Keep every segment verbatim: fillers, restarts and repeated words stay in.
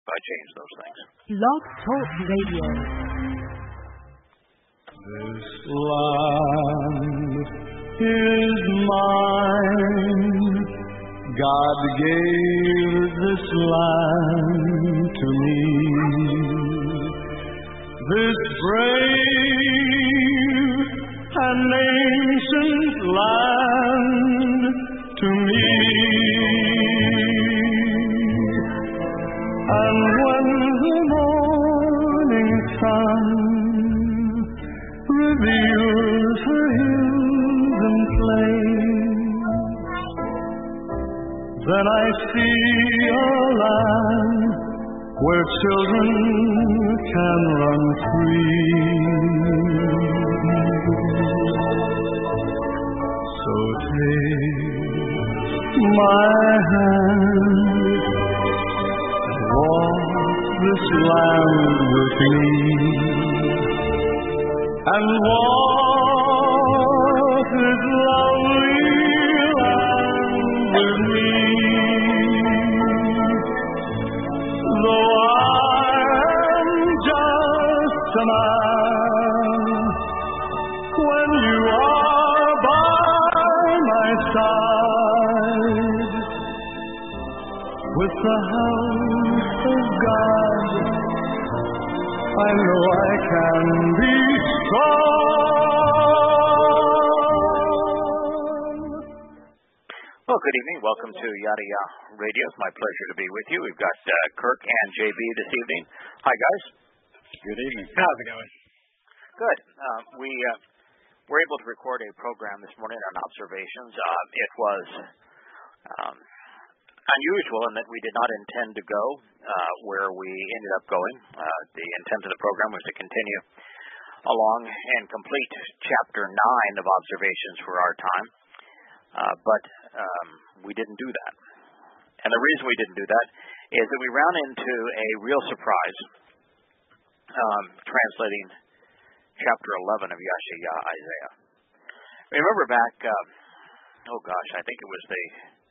I changed those things. Blog Talk Radio. This land is mine. God gave this land to me. This brave and ancient land to me. And when the morning sun reveals her hills and plains, then I see a land where children can run free. So take my hand, walk this land with me, and walk this lovely land with me. Though I am just a man, when you are by my side, with the house of God, I know I can be strong. Well, good evening. Welcome to Yada Yada Radio. It's my pleasure to be with you. We've got uh, Kirk and J B this evening. Hi, guys. Good evening. How's it going? Good. Uh, we uh, were able to record a program this morning on observations. Uh, it was um, unusual in that we did not intend to go uh, where we ended up going. Uh, the intent of the program was to continue along and complete Chapter nine of Observations for Our Time, uh, but um, we didn't do that. And the reason we didn't do that is that we ran into a real surprise um, translating Chapter eleven of Yashaya Isaiah. Remember back, uh, oh gosh, I think it was the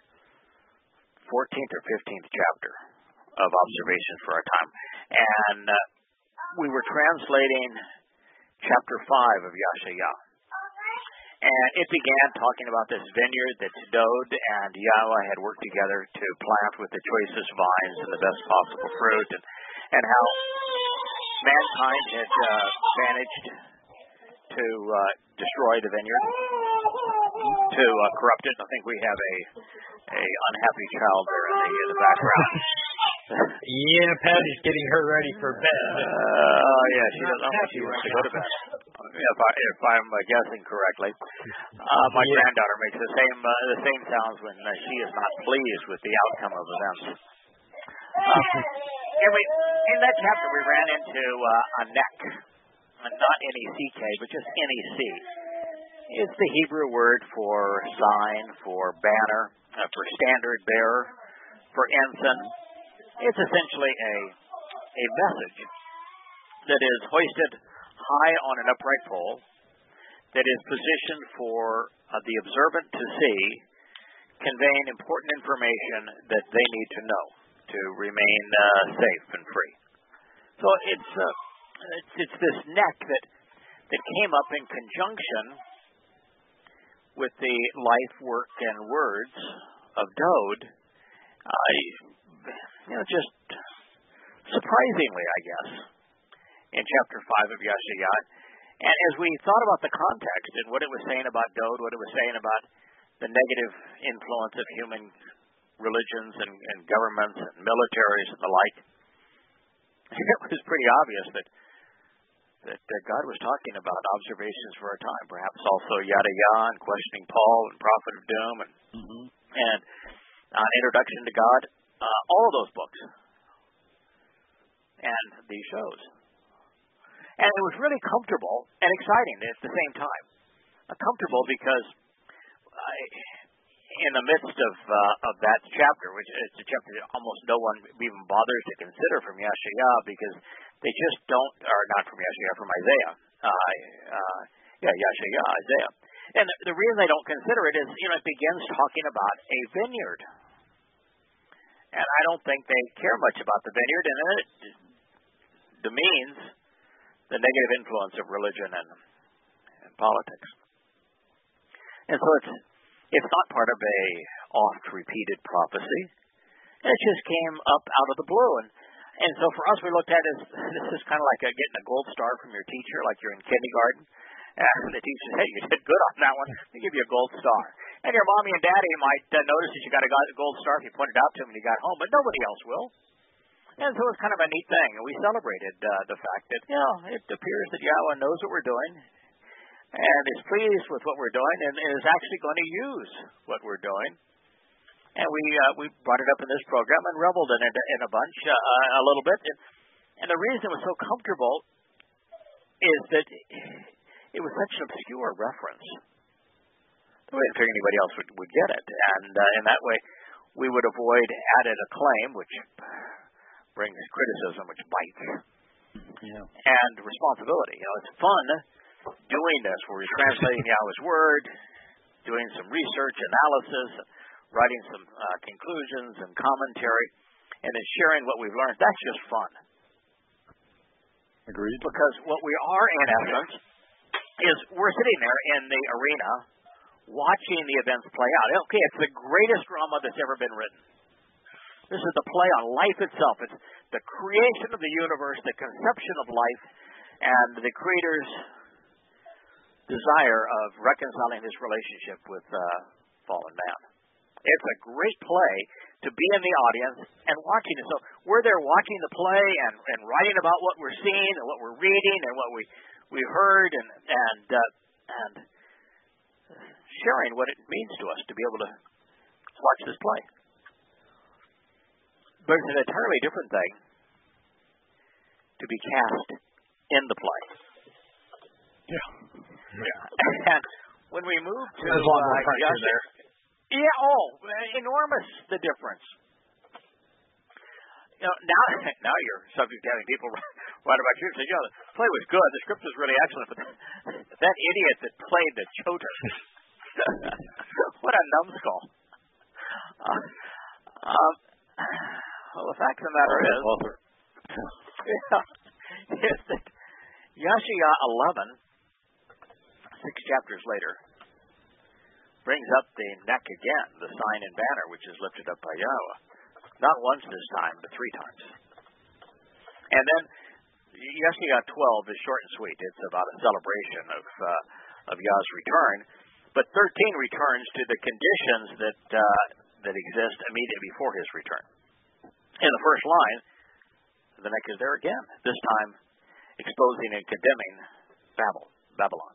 fourteenth or fifteenth chapter of Observations for Our Time. And uh, we were translating chapter five of Yashaya. And it began talking about this vineyard that Dod and Yahweh had worked together to plant with the choicest vines and the best possible fruit, and, and how mankind had uh, managed to uh, destroy the vineyard, to uh, corrupt it. I think we have a a unhappy child there in the, in the background. Yeah, Patty's getting her ready for bed. Oh, uh, yeah, she doesn't know she wants to go to bed. If, I, if I'm uh, guessing correctly, uh, my yeah. granddaughter makes the same uh, the same sounds when uh, she is not pleased with the outcome of events. Uh, and we, in that chapter, we ran into uh, a neck, uh, not N E C K, but just N E C. It's the Hebrew word for sign, for banner, uh, for standard bearer, for ensign. It's essentially a a message that is hoisted high on an upright pole, that is positioned for uh, the observant to see, conveying important information that they need to know to remain uh, safe and free. So it's, uh, it's it's this neck that that came up in conjunction with the life, work, and words of Dod. Uh, you know, just surprisingly, I guess, in chapter five of Yashaya. And as we thought about the context and what it was saying about Dod, what it was saying about the negative influence of human religions and, and governments and militaries and the like, it was pretty obvious that that, that God was talking about observations for our time, perhaps also Yada Yah and Questioning Paul and Prophet of Doom and mm-hmm. and uh, Introduction to God, uh, all of those books and these shows. And it was really comfortable and exciting at the same time. Uh, comfortable because uh, in the midst of uh, of that chapter, which is a chapter that almost no one even bothers to consider from Yashaya, because they just don't, or not from Yashaya, from Isaiah. Uh, uh, yeah, Yashaya, Isaiah. And the, the reason they don't consider it is, you know, it begins talking about a vineyard. And I don't think they care much about the vineyard, and it demeans the negative influence of religion and, and politics. And so it's it's not part of a oft-repeated prophecy. It just came up out of the blue. And, and so for us, we looked at it as this is kind of like a, getting a gold star from your teacher, like you're in kindergarten. And the teacher says, hey, you did good on that one. They give you a gold star. And your mommy and daddy might uh, notice that you got a gold star if you pointed out to them when you got home, but nobody else will. And so it's kind of a neat thing. And we celebrated uh, the fact that, you know, it appears that Yahweh knows what we're doing and is pleased with what we're doing and is actually going to use what we're doing. And we uh, we brought it up in this program and reveled in it in a bunch uh, a little bit. And, and the reason it was so comfortable is that it was such an obscure reference. We didn't figure anybody else would, would get it. And uh, in that way, we would avoid added acclaim, which brings criticism, which bites, yeah. and responsibility. You know, it's fun doing this where we're translating Yahweh's Word, doing some research, analysis, writing some uh, conclusions and commentary, and then sharing what we've learned. That's just fun. Agreed. Because what we are, in essence, is we're sitting there in the arena watching the events play out. Okay, it's the greatest drama that's ever been written. This is the play on life itself. It's the creation of the universe, the conception of life, and the Creator's desire of reconciling his relationship with uh, fallen man. It's a great play to be in the audience and watching it. So we're there watching the play and, and writing about what we're seeing and what we're reading and what we, we heard and and uh, and sharing what it means to us to be able to watch this play. But it's an entirely different thing to be cast in the play. Yeah. Yeah. And when we move to There's a lot more uh, pressure Yasha, there. Yeah, oh, enormous the difference. You know, now, now you're subject to having people write about you and say, you know, the play was good, the script was really excellent, but that idiot that played the choter, what a numbskull. Uh, um, well, the fact of the matter is, yeah, is that Yashaya eleven, six chapters later, brings up the neck again, the sign and banner, which is lifted up by Yahweh. Not once this time, but three times. And then Yeshaya twelve is short and sweet. It's about a celebration of uh, of Yah's return. But thirteen returns to the conditions that uh, that exist immediately before his return. In the first line, the neck is there again, this time exposing and condemning Babel, Babylon.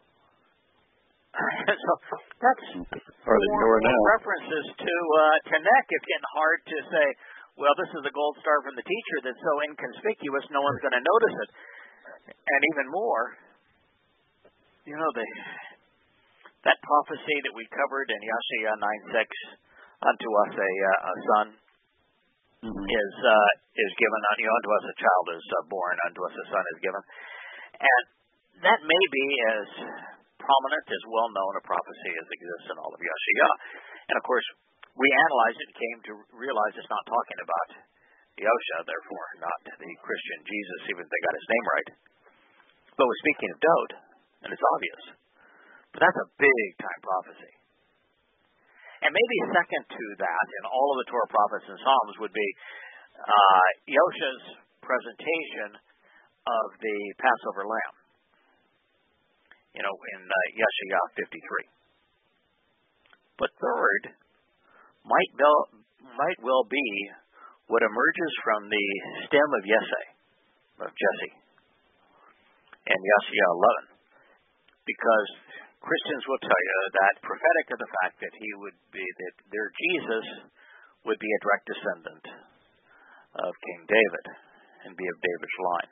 So that's more references to uh, to neck. It's getting hard to say, well, this is a gold star from the teacher that's so inconspicuous no one's going to notice it. And even more, you know, the that prophecy that we covered in Yeshaya nine six, unto us a, uh, a son mm-hmm. is uh, is given, you know, unto us a child is uh, born, unto us a son is given. And that may be as prominent, as well-known a prophecy as exists in all of Yeshaya. And, of course, we analyzed it and came to realize it's not talking about Yosha, therefore not the Christian Jesus, even if they got his name right. But we're speaking of Dode, and it's obvious. But that's a big-time prophecy. And maybe second to that in all of the Torah prophets and Psalms would be uh, Yosha's presentation of the Passover lamb. You know, in uh, Yeshaya fifty-three. But third, might, be, might well be what emerges from the stem of Yesai, of Jesse, in Yeshaya eleven. Because Christians will tell you that prophetic of the fact that he would be, that their Jesus would be a direct descendant of King David and be of David's line.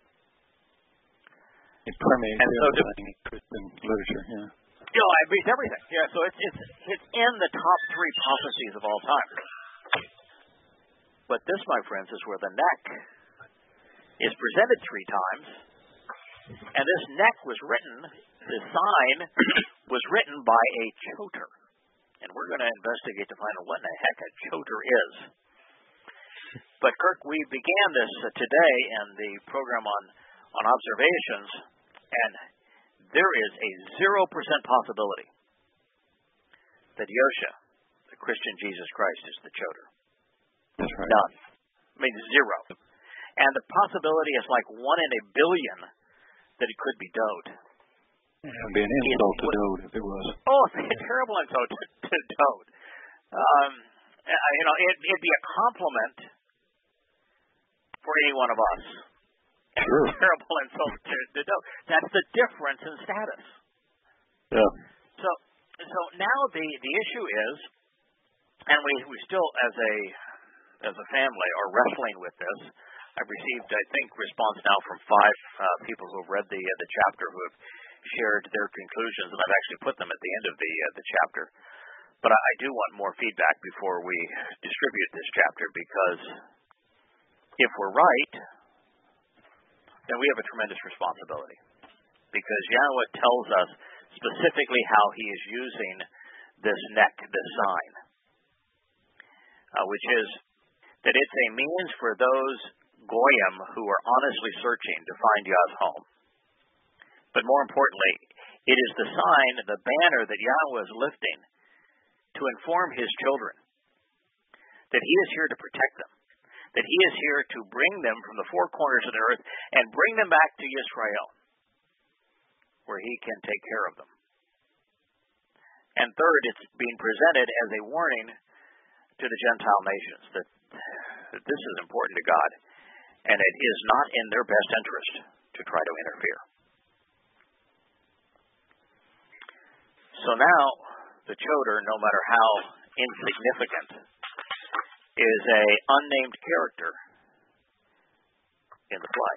It permeates and so to, Christian literature, yeah. You know, it beats everything. Yeah, so it's it's it's in the top three prophecies of all time. But this, my friends, is where the neck is presented three times, and this neck was written, the sign was written by a choter. And we're going to investigate to find out what the heck a choter is. But Kirk, we began this uh, today in the program on, on observations, and there is a zero percent possibility that Yosha, the Christian Jesus Christ, is the Choder. That's right. None. I mean, zero. And the possibility is like one in a billion that it could be Dowd. Yeah, it'd be an insult to Dowd if it was. Oh, it'd be a terrible insult to, to Dowd. Um, you know, it, it'd be a compliment for any one of us. Sure. A terrible insult to, to Dowd. That's the difference in status. Yeah. So, so now the the issue is, and we we still as a as a family are wrestling with this. I've received, I think, response now from five uh, people who have read the uh, the chapter who have shared their conclusions, and I've actually put them at the end of the uh, the chapter. But I, I do want more feedback before we distribute this chapter, because if we're right, then we have a tremendous responsibility. Because Yahweh tells us specifically how he is using this neck, this sign, uh, which is that it's a means for those Goyim who are honestly searching to find Yah's home. But more importantly, it is the sign, the banner that Yahweh is lifting to inform his children that he is here to protect them, that he is here to bring them from the four corners of the earth and bring them back to Israel, where he can take care of them. And third, it's being presented as a warning to the Gentile nations that, that this is important to God, and it is not in their best interest to try to interfere. So now, the Choder, no matter how insignificant, is a unnamed character in the play.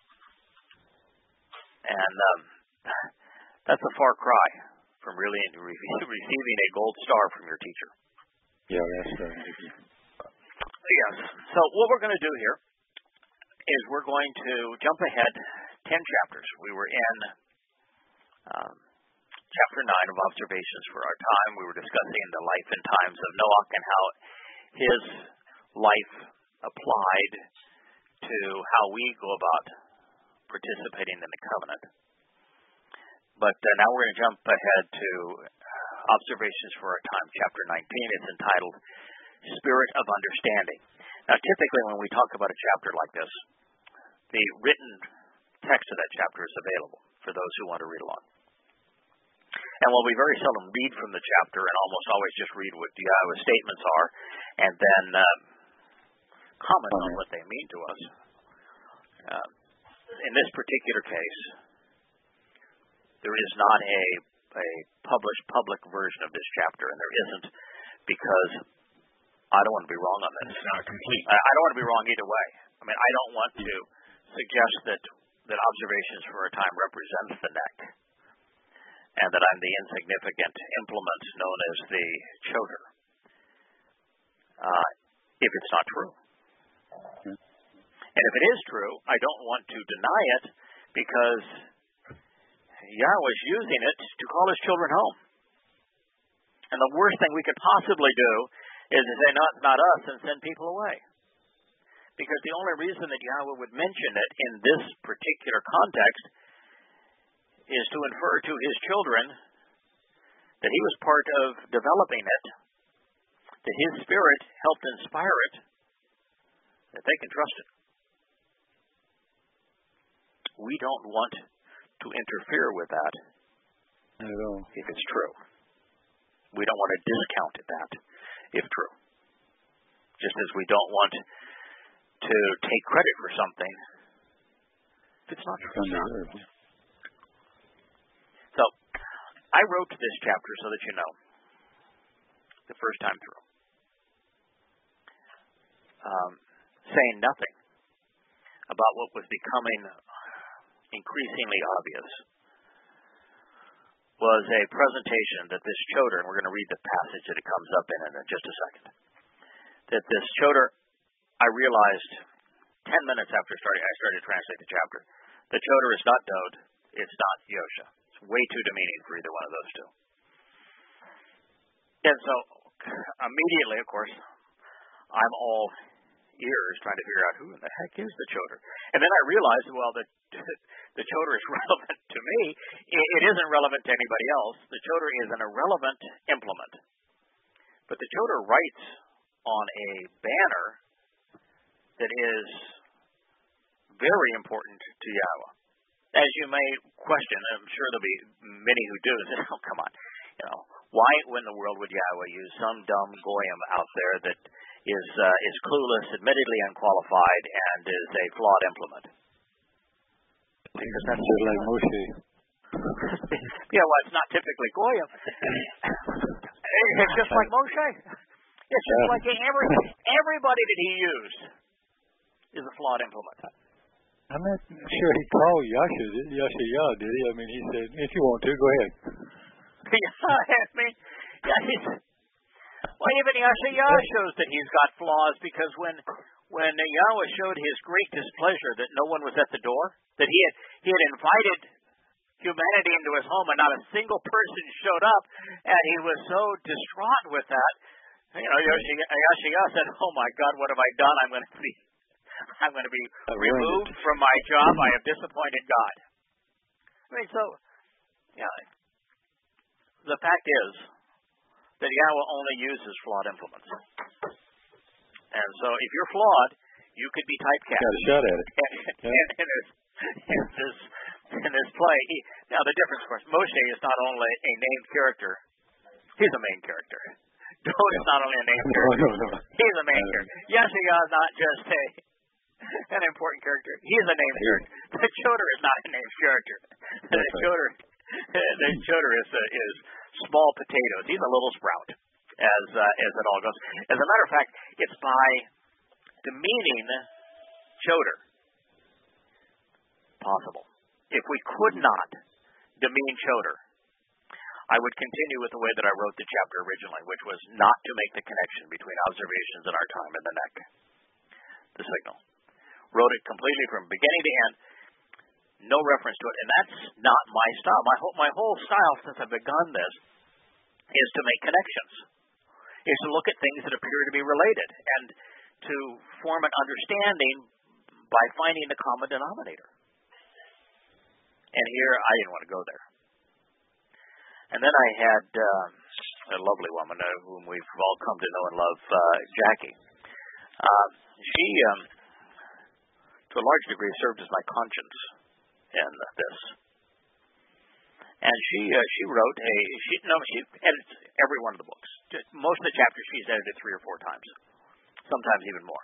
And um, that's a far cry from really receiving a gold star from your teacher. Yeah, that's right. Yes. So what we're going to do here is we're going to jump ahead ten chapters. We were in um, chapter nine of Observations for Our Time. We were discussing the life and times of Noah and how his life applied to how we go about participating in the covenant. But uh, now we're going to jump ahead to Observations for Our Time, chapter nineteen. It's entitled Spirit of Understanding. Now, typically when we talk about a chapter like this, the written text of that chapter is available for those who want to read along. And while we very seldom read from the chapter and almost always just read what Yahweh's statements are and then uh, comment on what they mean to us, uh, in this particular case, there is not a, a published public version of this chapter, and there isn't because I don't want to be wrong on this. It's not complete. I, I don't want to be wrong either way. I mean, I don't want to suggest that, that Observations for Our Time represents the neck, and that I'm the insignificant implement known as the Choder, uh, if it's not true. And if it is true, I don't want to deny it, because Yahweh is using it to call his children home. And the worst thing we could possibly do is to say, not, not us, and send people away. Because the only reason that Yahweh would mention it in this particular context is to infer to his children that he was part of developing it, that his Spirit helped inspire it, that they can trust it. We don't want to interfere with that Not at all. if it's true. We don't want to discount that if true. Just as we don't want to take credit for something if it's not true. Undeserved. So, I wrote this chapter so that you know, the first time through, um, saying nothing about what was becoming increasingly obvious was a presentation that this Choder, and we're going to read the passage that it comes up in in just a second, that this Choder, I realized ten minutes after starting, I started to translate the chapter, the Choder is not Dowd, it's not Yosha. It's way too demeaning for either one of those two. And so, immediately, of course, I'm all years trying to figure out who in the heck is the Choder. And then I realized, well, the the Choder is relevant to me. It, it isn't relevant to anybody else. The Choder is an irrelevant implement. But the Choder writes on a banner that is very important to Yahweh. As you may question, I'm sure there'll be many who do, say, oh, come on, you know, why in the world would Yahweh use some dumb goyim out there that is uh, is clueless, admittedly unqualified, and is a flawed implement? Because that's just like Moshe. Yeah, well, it's not typically goyim. It's just like Moshe. It's just like every everybody that he used is a flawed implement. I'm not sure he called Yasha, Yasha, did he? I mean, he said, if you want to, go ahead. Yeah, I mean, yeah, he's, well, even Yasha shows that he's got flaws, because when when Yahweh showed his great displeasure that no one was at the door, that he had he had invited humanity into his home and not a single person showed up, and he was so distraught with that, you know, Yasha said, oh my God, what have I done? I'm going to be I'm going to be removed from my job. I have disappointed God. I mean, so, yeah, the fact is that Yahweh only uses flawed implements. And so if you're flawed, you could be typecast. Got a shot at it. in, in, in, this, in, this, in this play. He, now, the difference, of course, Moshe is not only a named character, he's a main character. Doeg is not only a named character, no, no, no. he's a main character. Yeshua is not just a an important character. He is a named character. The Choder is not a named character. The right. Choder, the Choder is uh, is small potatoes. He's a little sprout, as uh, as it all goes. As a matter of fact, it's by demeaning Choder possible. If we could not demean Choder, I would continue with the way that I wrote the chapter originally, which was not to make the connection between observations in our time and the neck, the signal. Wrote it completely from beginning to end, no reference to it, and that's not my style. My whole, my whole style since I've begun this is to make connections, is to look at things that appear to be related, and to form an understanding by finding the common denominator. And here, I didn't want to go there. And then I had uh, a lovely woman uh, whom we've all come to know and love, uh, Jackie. Uh, she, um, to a large degree, served as my conscience in this. And she uh, she wrote a she no she edits every one of the books. Most of the chapters she's edited three or four times, sometimes even more.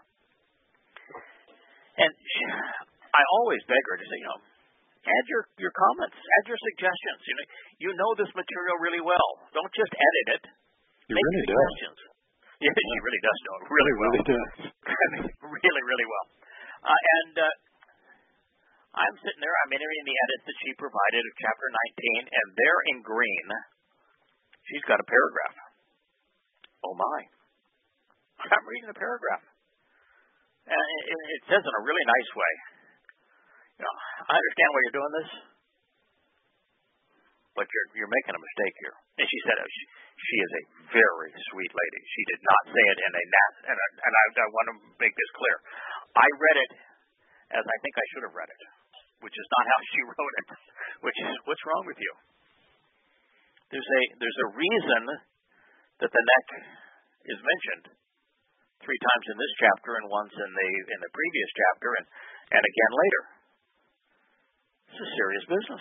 And she, I always beg her to say, you know, add your, your comments, add your suggestions. You know, you know this material really well. Don't just edit it. He Make really suggestions. does. Yeah, she really does know it really well. Really does. really, really well. Uh, and uh, I'm sitting there, I'm entering the edits that she provided of chapter nineteen, and there in green, she's got a paragraph. Oh my. I'm reading a paragraph. And it, it says in a really nice way, you know, I understand why you're doing this, but you're you're making a mistake here. And she said, she, she is a very sweet lady. She did not say it in a nat, and, a, and I, I want to make this clear. I read it as I think I should have read it, which is not how she wrote it. Which is, what's wrong with you? There's a there's a reason that the neck is mentioned three times in this chapter and once in the in the previous chapter and, and again later. This is serious business.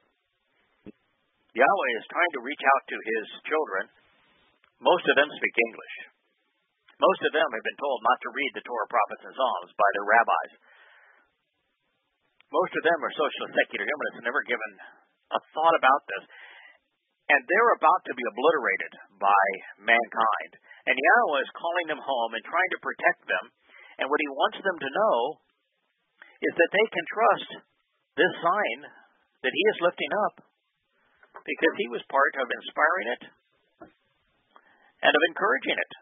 Yahweh is trying to reach out to his children. Most of them speak English. Most of them have been told not to read the Torah, prophets, and Psalms by their rabbis. Most of them are socialist, secular humanists and never given a thought about this. And they're about to be obliterated by mankind. And Yahweh is calling them home and trying to protect them. And what he wants them to know is that they can trust this sign that he is lifting up, because he was part of inspiring it and of encouraging it.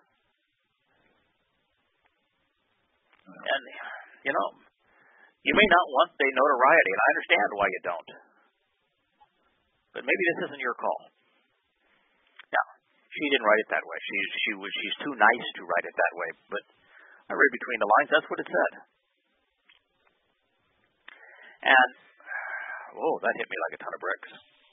And, you know, you may not want the notoriety, and I understand why you don't. But maybe this isn't your call. Now, she didn't write it that way. She she was she's too nice to write it that way. But I read between the lines. That's what it said. And, oh, that hit me like a ton of bricks.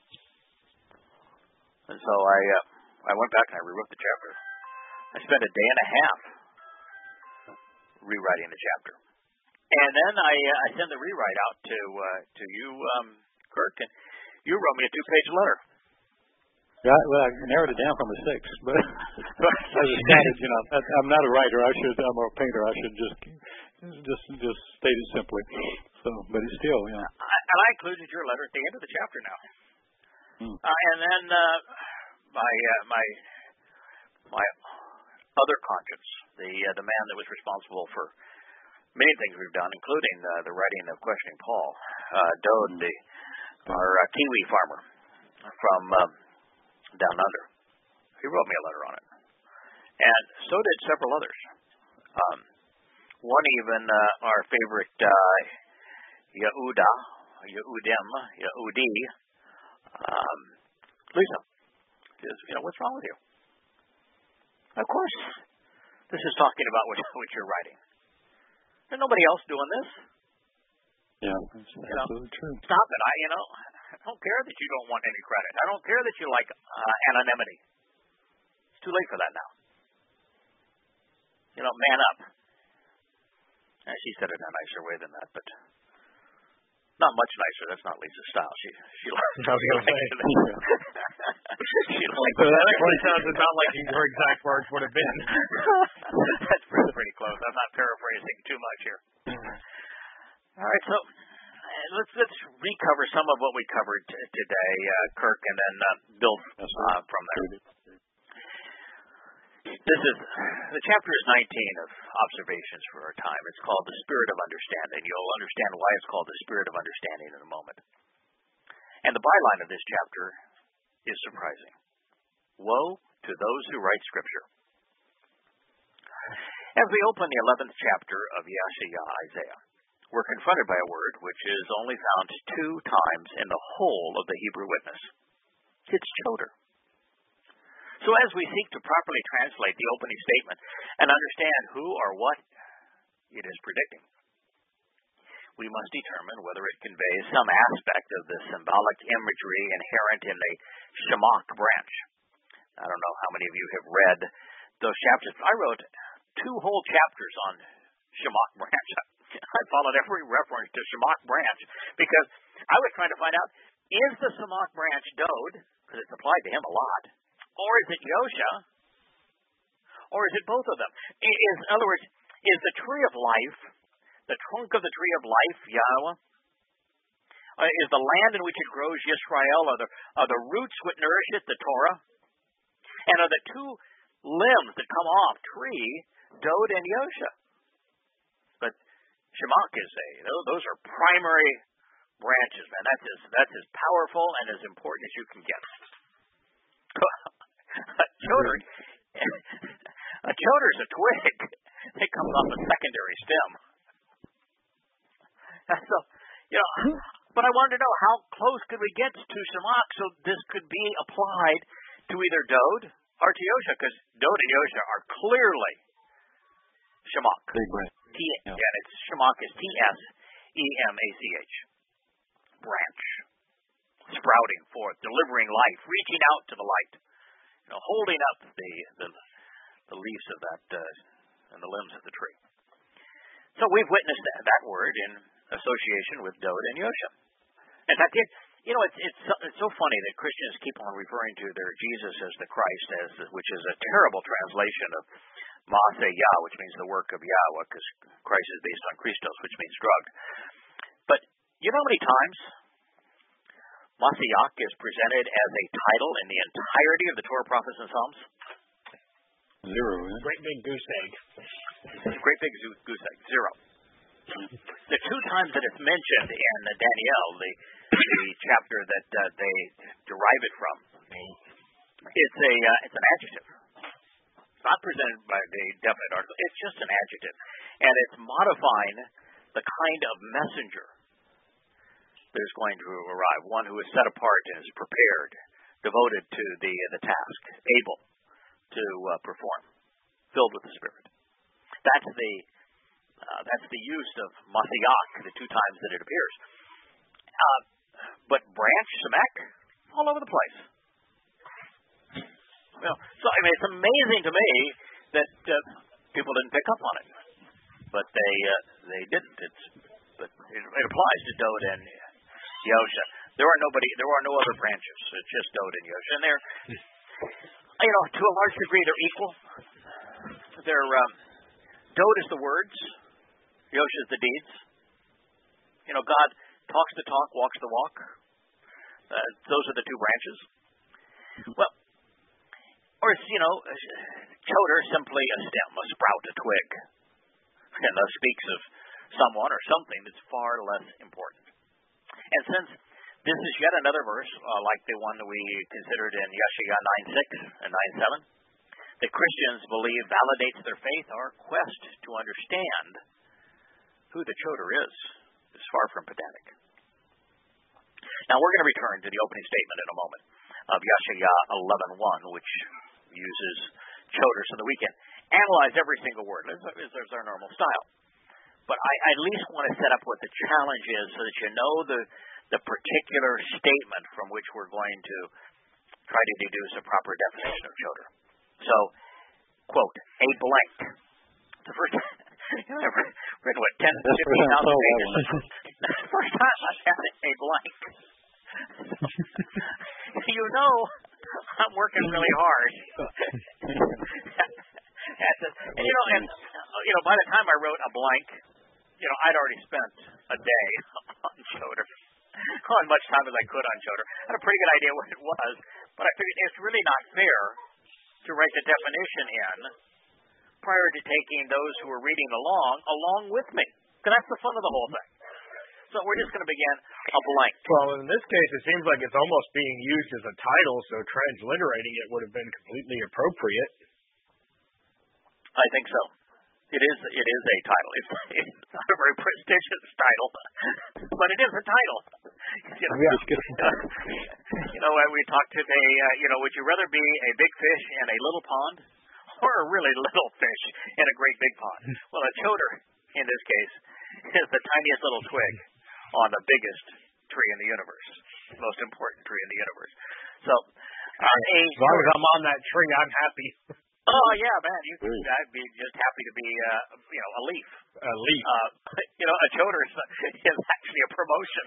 And so I uh, I went back and I rewrote the chapter. I spent a day and a half rewriting the chapter. And then I uh, I sent the rewrite out to uh, to you, um, Kirk, and you wrote me a two-page letter. Yeah, well, I narrowed it down from a six, but as a standard, you know, I'm not a writer. I should, I'm a painter. I should just, just, just state it simply. So, but it's still, you know. I, and I included your letter at the end of the chapter now. Hmm. Uh, and then uh, my uh, my my other conscience, the uh, the man that was responsible for many things we've done, including uh, the writing of Questioning Paul, uh, Dode, the our uh, Kiwi farmer from. Um, down under. He wrote me a letter on it. And so did several others. Um, one even, uh, our favorite, uh, Yehuda, Yehudim, Yehudi, um, Lisa, says, you know, what's wrong with you? Of course, this is talking about what, what you're writing. There's nobody else doing this. Yeah, that's you absolutely know, true. Stop it. I, you know, I don't care that you don't want any credit. I don't care that you like uh, anonymity. It's too late for that now. You know, man up. And she said it in a nicer way than that, but not much nicer. That's not Lisa's style. She she likes it. She likes so that actually sounds about like her exact words would have been. That's pretty, pretty close. I'm not paraphrasing too much here. All right, so let's let's recover some of what we covered t- today, uh, Kirk, and then uh, build uh, from there. This is the chapter is nineteen of Observations for Our Time. It's called The Spirit of Understanding. You'll understand why it's called The Spirit of Understanding in a moment. And the byline of this chapter is surprising. Woe to those who write Scripture. As we open the eleventh chapter of Yeshaya, Isaiah, we're confronted by a word which is only found two times in the whole of the Hebrew witness. It's choder. So as we seek to properly translate the opening statement and understand who or what it is predicting, we must determine whether it conveys some aspect of the symbolic imagery inherent in the Shemach branch. I don't know how many of you have read those chapters. I wrote two whole chapters on Shemach branch. I followed every reference to Shemach branch because I was trying to find out, is the Shemach branch Dode, because it's applied to him a lot, or is it Yosha, or is it both of them? Is, in other words, is the tree of life, the trunk of the tree of life, Yahweh? Uh, is the land in which it grows Yisrael? Are the, are the roots what nourish it, the Torah? And are the two limbs that come off tree, Dode and Yosha? But Shemach is a, those are primary branches, man. That's as, that's as powerful and as important as you can get. a choder, a choder is a twig. It comes off a secondary stem. So, you know, but I wanted to know how close could we get to Shemach so this could be applied to either Dode or to Yosha, because Dode and Yosha are clearly Shemach. T, yeah, it's Shemach is T S E M A C H. Branch. Sprouting forth, delivering life, reaching out to the light. You know, holding up the the, the leaves of that uh, and the limbs of the tree. So we've witnessed that, that word in association with Dode and Yosha. In fact, it, you know, it's, it's it's so funny that Christians keep on referring to their Jesus as the Christ, as which is a terrible translation of Maaseh Yah, which means the work of Yahweh, because Christ is based on Christos, which means drug. But you know how many times Masiach is presented as a title in the entirety of the Torah, Prophets, and Psalms? Zero. Eh? Great big goose egg. Great big goose egg. Zero. The two times that it's mentioned in Daniel, the, the chapter that uh, they derive it from, it's a uh, it's an adjective. It's not presented by the definite article. It's just an adjective, and it's modifying the kind of messenger that is going to arrive, one who is set apart and is prepared, devoted to the the task, able to uh, perform, filled with the Spirit. That's the uh, that's the use of Mashiach, the two times that it appears. Uh, but branch, Shemek, all over the place. You know, so I mean, it's amazing to me that uh, people didn't pick up on it, but they uh, they didn't. It's but it, it applies to Dod and Yosha. There are nobody. There are no other branches. It's just Dod and Yosha, and they're you know to a large degree they're equal. They're um, Dod is the words, Yosha is the deeds. You know, God talks the talk, walks the walk. Uh, those are the two branches. Well, or it's, you know, Choder simply a stem, a sprout, a twig, and thus speaks of someone or something that's far less important. And since this is yet another verse, uh, like the one that we considered in Yeshaya nine six and nine seven, that Christians believe validates their faith, our quest to understand who the Choder is is far from pedantic. Now we're going to return to the opening statement in a moment of Yeshaya eleven one, which uses Choder so that we can analyze every single word. There's our normal style. But I, I at least want to set up what the challenge is so that you know the the particular statement from which we're going to try to deduce a proper definition of Choder. So, quote, a blank. The first time, you know, I've read what, ten, fifteen thousand pages. The first time I had a blank. You know, I'm working really hard. And, you know, and you know, by the time I wrote a blank, you know, I'd already spent a day on Choder, on much time as I could on Choder. I had a pretty good idea what it was, but I figured it's really not fair to write the definition in prior to taking those who are reading along along with me, because that's the fun of the whole thing. So we're just going to begin a blank. Well, in this case, it seems like it's almost being used as a title, so transliterating it would have been completely appropriate. I think so. It is. It is a title. It's, it's not a very prestigious title, but it is a title. You know, yeah. you know we talked today. Uh, you know, would you rather be a big fish in a little pond, or a really little fish in a great big pond? Well, a Choder, in this case, is the tiniest little twig on the biggest tree in the universe, the most important tree in the universe. So, uh, a as long as I'm on that tree, I'm happy. Oh yeah, man! You, I'd be just happy to be, uh, you know, a leaf. A leaf. Uh, you know, a Choder is, is actually a promotion.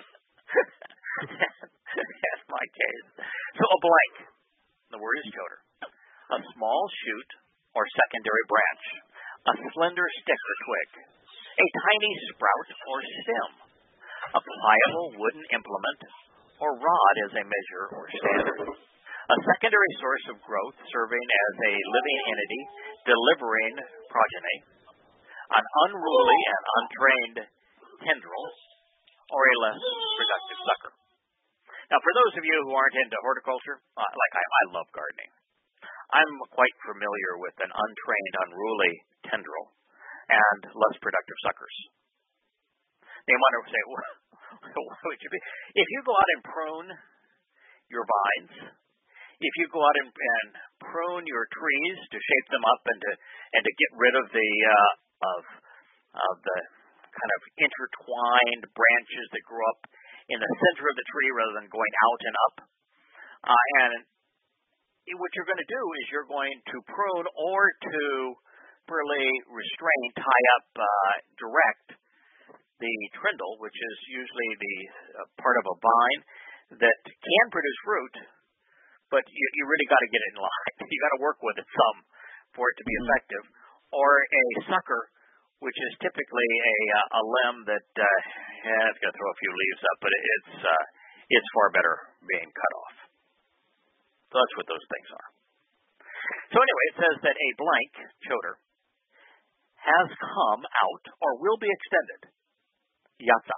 That's my case. So a blank. The word is Choder. A small shoot or secondary branch. A slender stick or twig. A tiny sprout or stem. A pliable wooden implement or rod as a measure or standard. A secondary source of growth serving as a living entity delivering progeny. An unruly and untrained tendril or a less productive sucker. Now, for those of you who aren't into horticulture, uh, like I, I love gardening, I'm quite familiar with an untrained, unruly tendril and less productive suckers. They might say, well, what would you be? If you go out and prune your vines, if you go out and, and prune your trees to shape them up and to and to get rid of the uh, of of the kind of intertwined branches that grow up in the center of the tree rather than going out and up, uh, and what you're going to do is you're going to prune or to really restrain, tie up, uh, direct the trindle, which is usually the uh, part of a vine that can produce fruit, but you, you really got to get it in line. You got to work with it some for it to be mm-hmm. effective. Or a sucker, which is typically a uh, a limb that uh, yeah, it's going to throw a few leaves up, but it's uh, it's far better being cut off. So that's what those things are. So anyway, it says that a blank Choder has come out or will be extended, yatsa,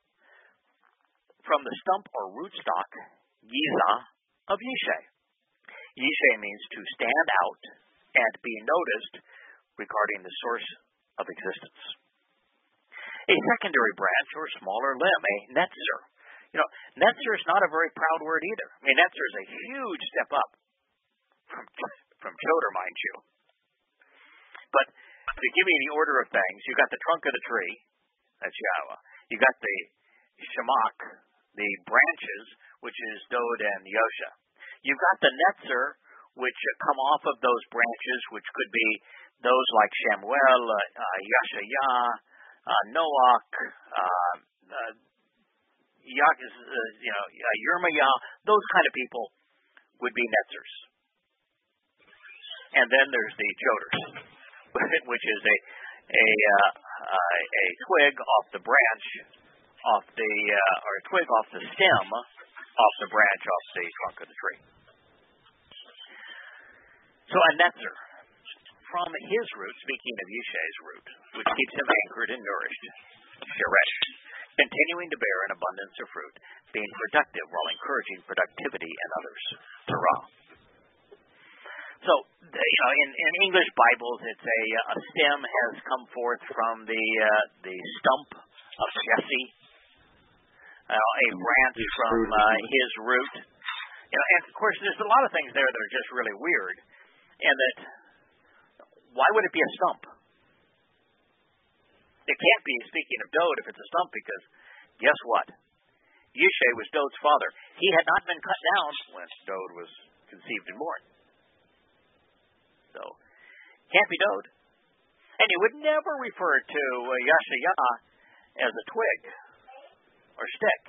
from the stump or rootstock, giza, of Yishe. Yishe means to stand out and be noticed regarding the source of existence. A secondary branch or smaller limb, a netzer. You know, netzer is not a very proud word either. I mean, netzer is a huge step up from from Choder, mind you. But to give you the order of things, you got the trunk of the tree, that's Yahweh. You got the Shemach, the branches, which is Dod and Yosha. You've got the Netzer, which come off of those branches, which could be those like Shemuel, uh, uh, Yashayah, uh, Noach, uh, uh, Yak, uh, you know, uh, Yirmiyah, those kind of people would be Netzers. And then there's the Joders, which is a a uh, uh, a twig off the branch, off the uh, or a twig off the stem, off the branch, off the trunk of the tree. So a netzer, from his root, speaking of Yishai's root, which keeps him anchored and nourished, sheresh, continuing to bear an abundance of fruit, being productive while encouraging productivity in others, Torah. So, you know, in, in English Bibles, it's a, a stem has come forth from the uh, the stump of Jesse, uh, a branch from uh, his root. You know, and of course, there's a lot of things there that are just really weird. And that, why would it be a stump? It can't be, speaking of Dod, if it's a stump, because guess what? Yishai was Dod's father. He had not been cut down when Dod was conceived and born. So, can't be Dod. And you would never refer to uh, Yashayah as a twig or stick.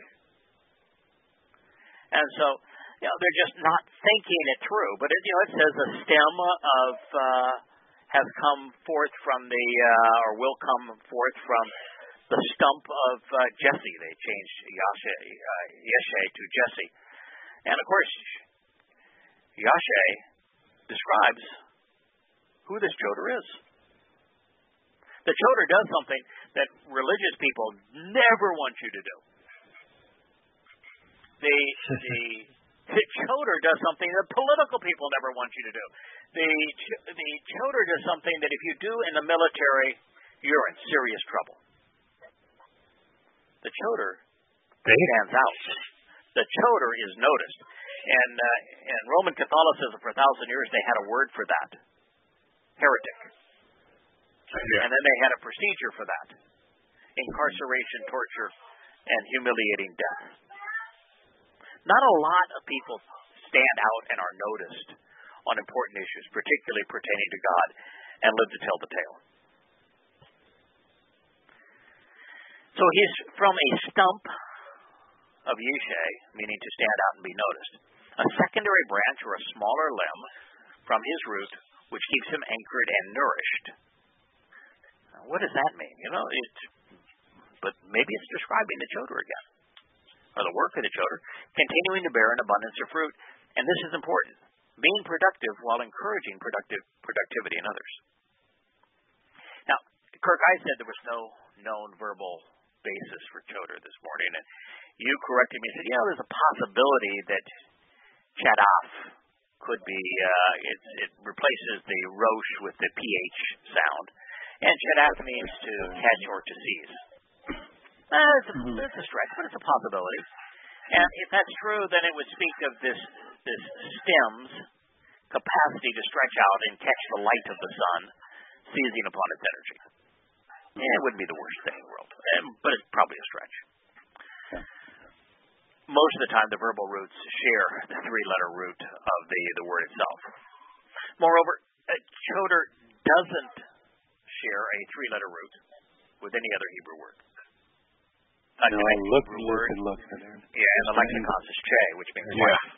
And so, you know, they're just not thinking it through. But it, you know, it says a stem of uh, has come forth from the, uh, or will come forth from the stump of uh, Jesse. They changed Yashai, uh, Yeshai to Jesse. And of course, Yashai describes who this Choder is. The Choder does something that religious people never want you to do. The the The Choder does something that political people never want you to do. The the Choder does something that if you do in the military, you're in serious trouble. The Choder stands out. The Choder is noticed. And uh, in Roman Catholicism for a thousand years, they had a word for that. Heretic. Yeah. And then they had a procedure for that. Incarceration, torture, and humiliating death. Not a lot of people stand out and are noticed on important issues, particularly pertaining to God, and live to tell the tale. So he's from a stump of Yishai, meaning to stand out and be noticed. A secondary branch or a smaller limb from his root, which keeps him anchored and nourished. Now, what does that mean? You know, it, but maybe it's describing the Choder again. Or the work of the Choder, continuing to bear an abundance of fruit. And this is important. Being productive while encouraging productive productivity in others. Now, Kirk, I said there was no known verbal basis for Choder this morning, and you corrected me and said, yeah, there's a possibility that Chadaf could be, uh, it, it replaces the Rosh with the P H sound, and Chadaf means to catch or to seize. Uh, it's, a, mm-hmm. it's a stretch, but it's a possibility. And if that's true, then it would speak of this this stem's capacity to stretch out and catch the light of the sun, seizing upon its energy. Yeah, it wouldn't be the worst thing in the world, um, but it's probably a stretch. Yeah. Most of the time, the verbal roots share the three-letter root of the, the word itself. Moreover, a Choder doesn't share a three-letter root with any other Hebrew word. No, look, word. look, look. Yeah, and the lexicon is che, which means yeah. life.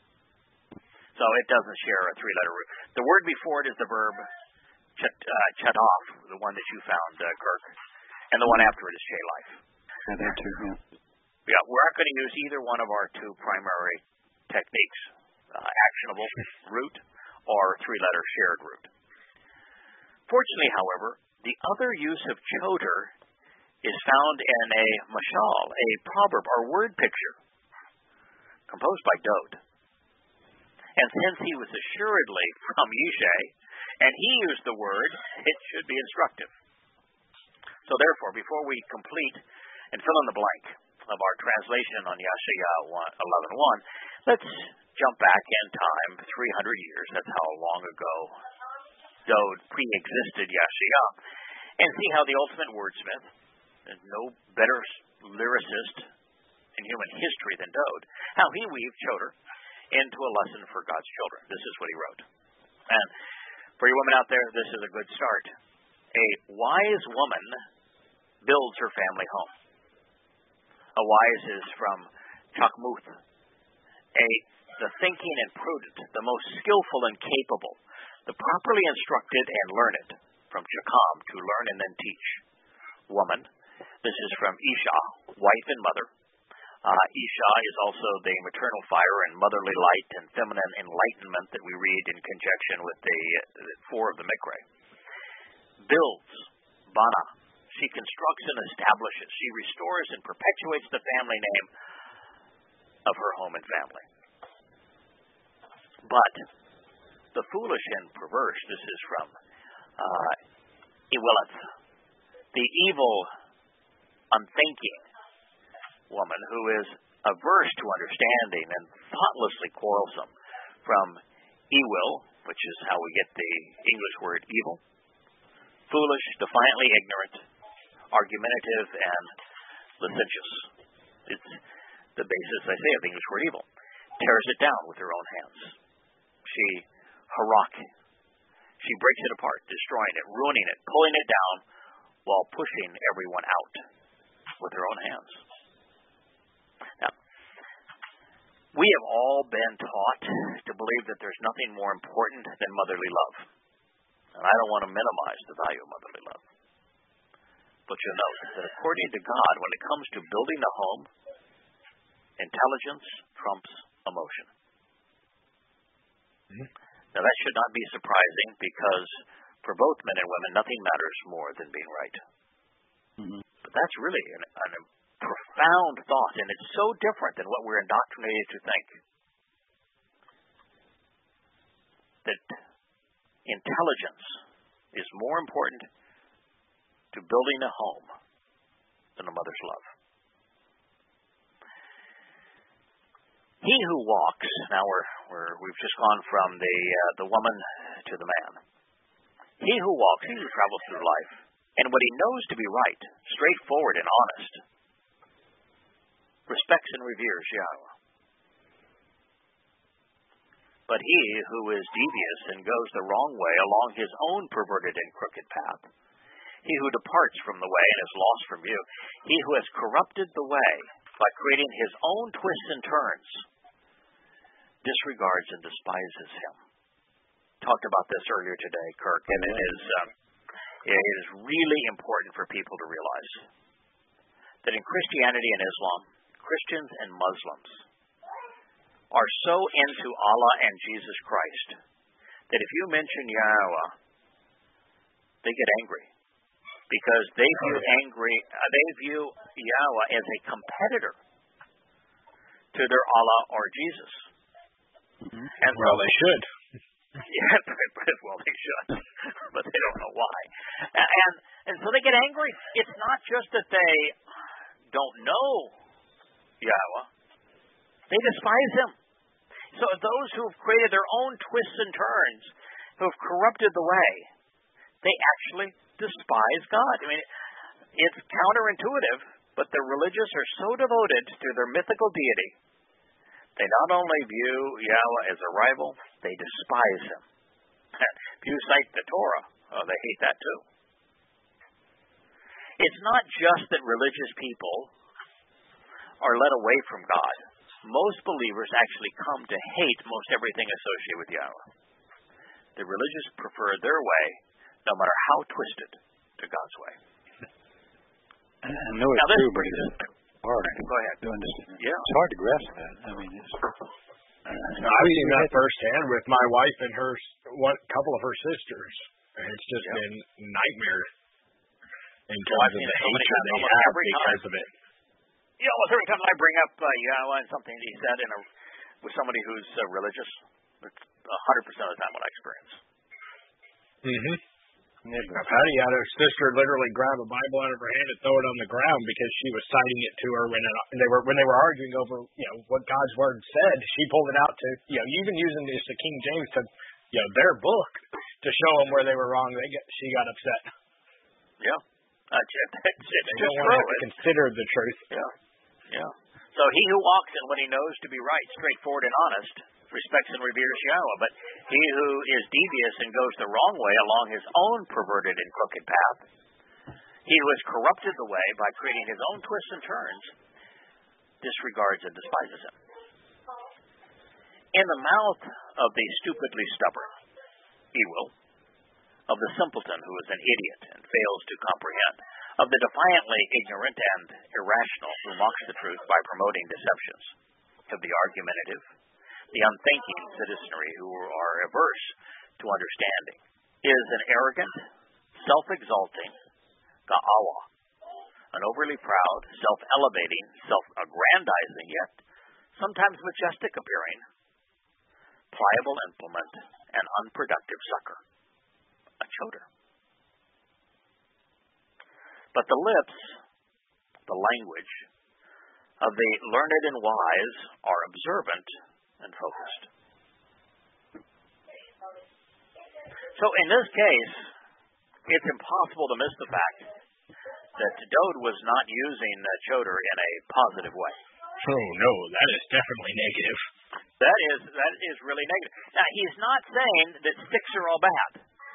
So it doesn't share a three-letter root. The word before it is the verb chet, uh, chetoff, the one that you found, uh, Kirk, and the one after it is che, life. Yeah, that too, yeah. Yeah, we're not going to use either one of our two primary techniques, uh, actionable root or three-letter shared root. Fortunately, however, the other use of Choder is found in a mashal, a proverb or word picture, composed by Dod. And since he was assuredly from Yishai, and he used the word, it should be instructive. So therefore, before we complete and fill in the blank of our translation on Yashayah eleven one, let's jump back in time three hundred years. That's how long ago Dode pre-existed Yashiyah, and see how the ultimate wordsmith, and no better lyricist in human history than Dode, how he weaved Choder into a lesson for God's children. This is what he wrote. And for you women out there, this is a good start. A wise woman builds her family home. A wise is from Chakmuth. A the thinking and prudent, the most skillful and capable, the properly instructed and learned, from Chakam, to learn and then teach. Woman, this is from Isha, wife and mother. Uh, Isha is also the maternal fire and motherly light and feminine enlightenment that we read in conjunction with the, uh, the four of the Mikre. Builds, Bana. She constructs and establishes. She restores and perpetuates the family name of her home and family. But the foolish and perverse, this is from uh, Iwilith, the evil, unthinking woman who is averse to understanding and thoughtlessly quarrelsome, from Ewil, which is how we get the English word evil, foolish, defiantly ignorant, argumentative, and licentious. It's the basis, I say, of the English word evil. Tears it down with her own hands. She harak. She breaks it apart, destroying it, ruining it, pulling it down, while pushing everyone out with her own hands. Now, we have all been taught to believe that there's nothing more important than motherly love. And I don't want to minimize the value of motherly love. But you'll note that according to God, when it comes to building a home, intelligence trumps emotion. Mm-hmm. Now, that should not be surprising, because for both men and women, nothing matters more than being right. Mm-hmm. But that's really an, an, a profound thought, and it's so different than what we're indoctrinated to think. That intelligence is more important to building a home than a mother's love. He who walks, now we're, we're, we've just gone from the uh, the woman to the man. He who walks, he who travels through life, and what he knows to be right, straightforward and honest, respects and reveres Yahweh. But he who is devious and goes the wrong way along his own perverted and crooked path, he who departs from the way and is lost from view, he who has corrupted the way by creating his own twists and turns, disregards and despises him. Talked about this earlier today, Kirk, and it is um, it is really important for people to realize that in Christianity and Islam, Christians and Muslims are so into Allah and Jesus Christ that if you mention Yahweh, they get angry, because they view angry uh, they view Yahweh as a competitor to their Allah or Jesus. Mm-hmm. And well, they should. Yeah, well, they should, but they don't know why. And and so they get angry. It's not just that they don't know Yahweh; they despise Him. So those who have created their own twists and turns, who have corrupted the way, they actually despise God. I mean, it's counterintuitive, but the religious are so devoted to their mythical deity, they not only view Yahweh as a rival, they despise Him. If you cite the Torah, oh, they hate that too. It's not just that religious people are led away from God. Most believers actually come to hate most everything associated with Yahweh. The religious prefer their way, no matter how twisted, to God's way. I know it's now, this, true, but it's hard. Go ahead. To understand. Yeah. It's hard to grasp that. I mean, it's... No, I've seen that firsthand with my wife and her one couple of her sisters. And it's just yep. been nightmare in terms well, of the so hatred they have because of it. Yeah, well, every time I bring up uh, Yahweh and something he said in a, with somebody who's uh, religious, it's one hundred percent of the time what I experience. Mm-hmm. Yeah, I've had it. Her sister literally grab a Bible out of her hand and throw it on the ground because she was citing it to her when it, they were when they were arguing over you know what God's word said. She pulled it out to you know even using this the King James to you know, their book to show them where they were wrong. They get, she got upset. Yeah. Uh, it's, it's they just don't want true. to consider the truth. Yeah. Yeah. So he who walks in what he knows to be right, straightforward, and honest, respects and reveres Yahweh. But he who is devious and goes the wrong way along his own perverted and crooked path, he who has corrupted the way by creating his own twists and turns, disregards and despises him. In the mouth of the stupidly stubborn, he will, of the simpleton who is an idiot and fails to comprehend, of the defiantly ignorant and irrational who mocks the truth by promoting deceptions, of the argumentative, the unthinking citizenry who are averse to understanding, is an arrogant, self-exalting ga'awa, an overly proud, self-elevating, self-aggrandizing, yet sometimes majestic appearing, pliable implement, and unproductive sucker, a choder. But the lips, the language, of the learned and wise are observant and focused. So in this case, it's impossible to miss the fact that Dode was not using uh, choder in a positive way. Oh, no, that is definitely negative. That is that is really negative. Now, he's not saying that sticks are all bad.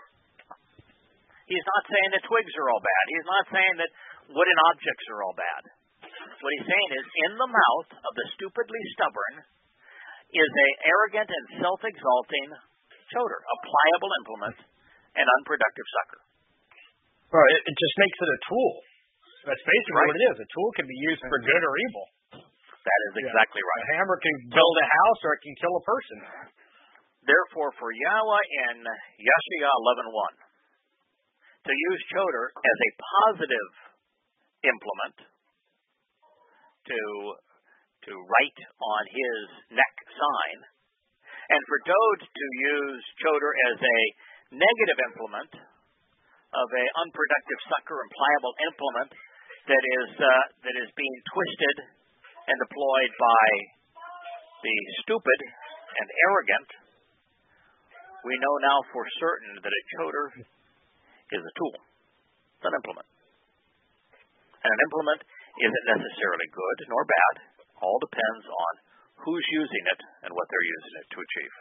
He's not saying that twigs are all bad. He's not saying that wooden objects are all bad. What he's saying is, in the mouth of the stupidly stubborn is a arrogant and self-exalting choder, a pliable implement, an unproductive sucker. Well, it, it just makes it a tool. That's basically right. what it is. A tool can be used for good or evil. That is exactly yeah. right. A hammer can build a house or it can kill a person. Therefore, for Yahweh in Yeshaya eleven one, to use choder as a positive implement to to write on his neck sign, and for Dode to use choder as a negative implement of a unproductive sucker and pliable implement that is uh, that is being twisted and deployed by the stupid and arrogant, we know now for certain that a choder is a tool, it's an implement. And an implement isn't necessarily good nor bad. All depends on who's using it and what they're using it to achieve.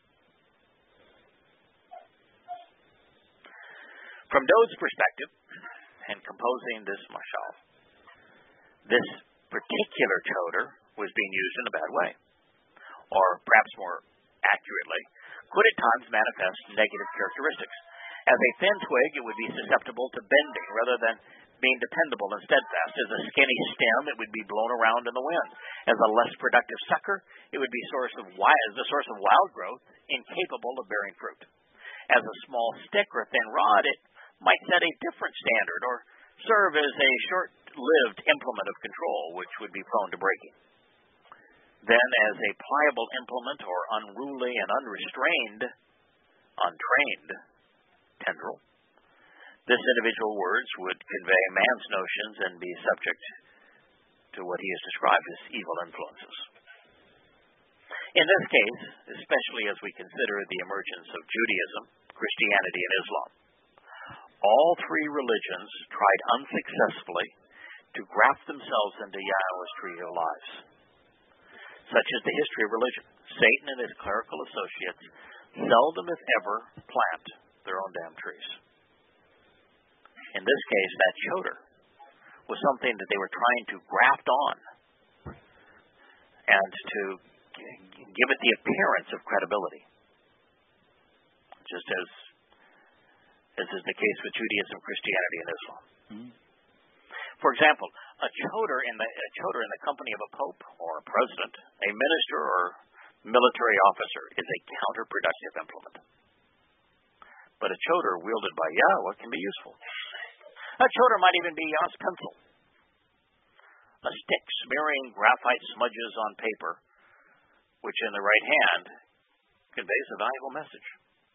From Dode's perspective, in composing this mashal, this particular choder was being used in a bad way, or perhaps more accurately, could at times manifest negative characteristics. As a thin twig, it would be susceptible to bending rather than being dependable and steadfast. As a skinny stem, it would be blown around in the wind. As a less productive sucker, it would be source of wild, the source of wild growth, incapable of bearing fruit. As a small stick or thin rod, it might set a different standard or serve as a short-lived implement of control, which would be prone to breaking. Then, as a pliable implement or unruly and unrestrained, untrained tendril, this individual words would convey man's notions and be subject to what he has described as evil influences. In this case, especially as we consider the emergence of Judaism, Christianity, and Islam, all three religions tried unsuccessfully to graft themselves into Yahweh's tree of lives. Such is the history of religion. Satan and his clerical associates seldom, if ever, plant their own damn trees. In this case, that choder was something that they were trying to graft on and to give it the appearance of credibility. Just as as is the case with Judaism, Christianity, and Islam. Mm-hmm. For example, a choder in the a choder in the company of a pope or a president, a minister or military officer is a counterproductive implement. But a choder wielded by Yahweh can be useful. A choder might even be Yah's pencil. A stick smearing graphite smudges on paper, which in the right hand conveys a valuable message.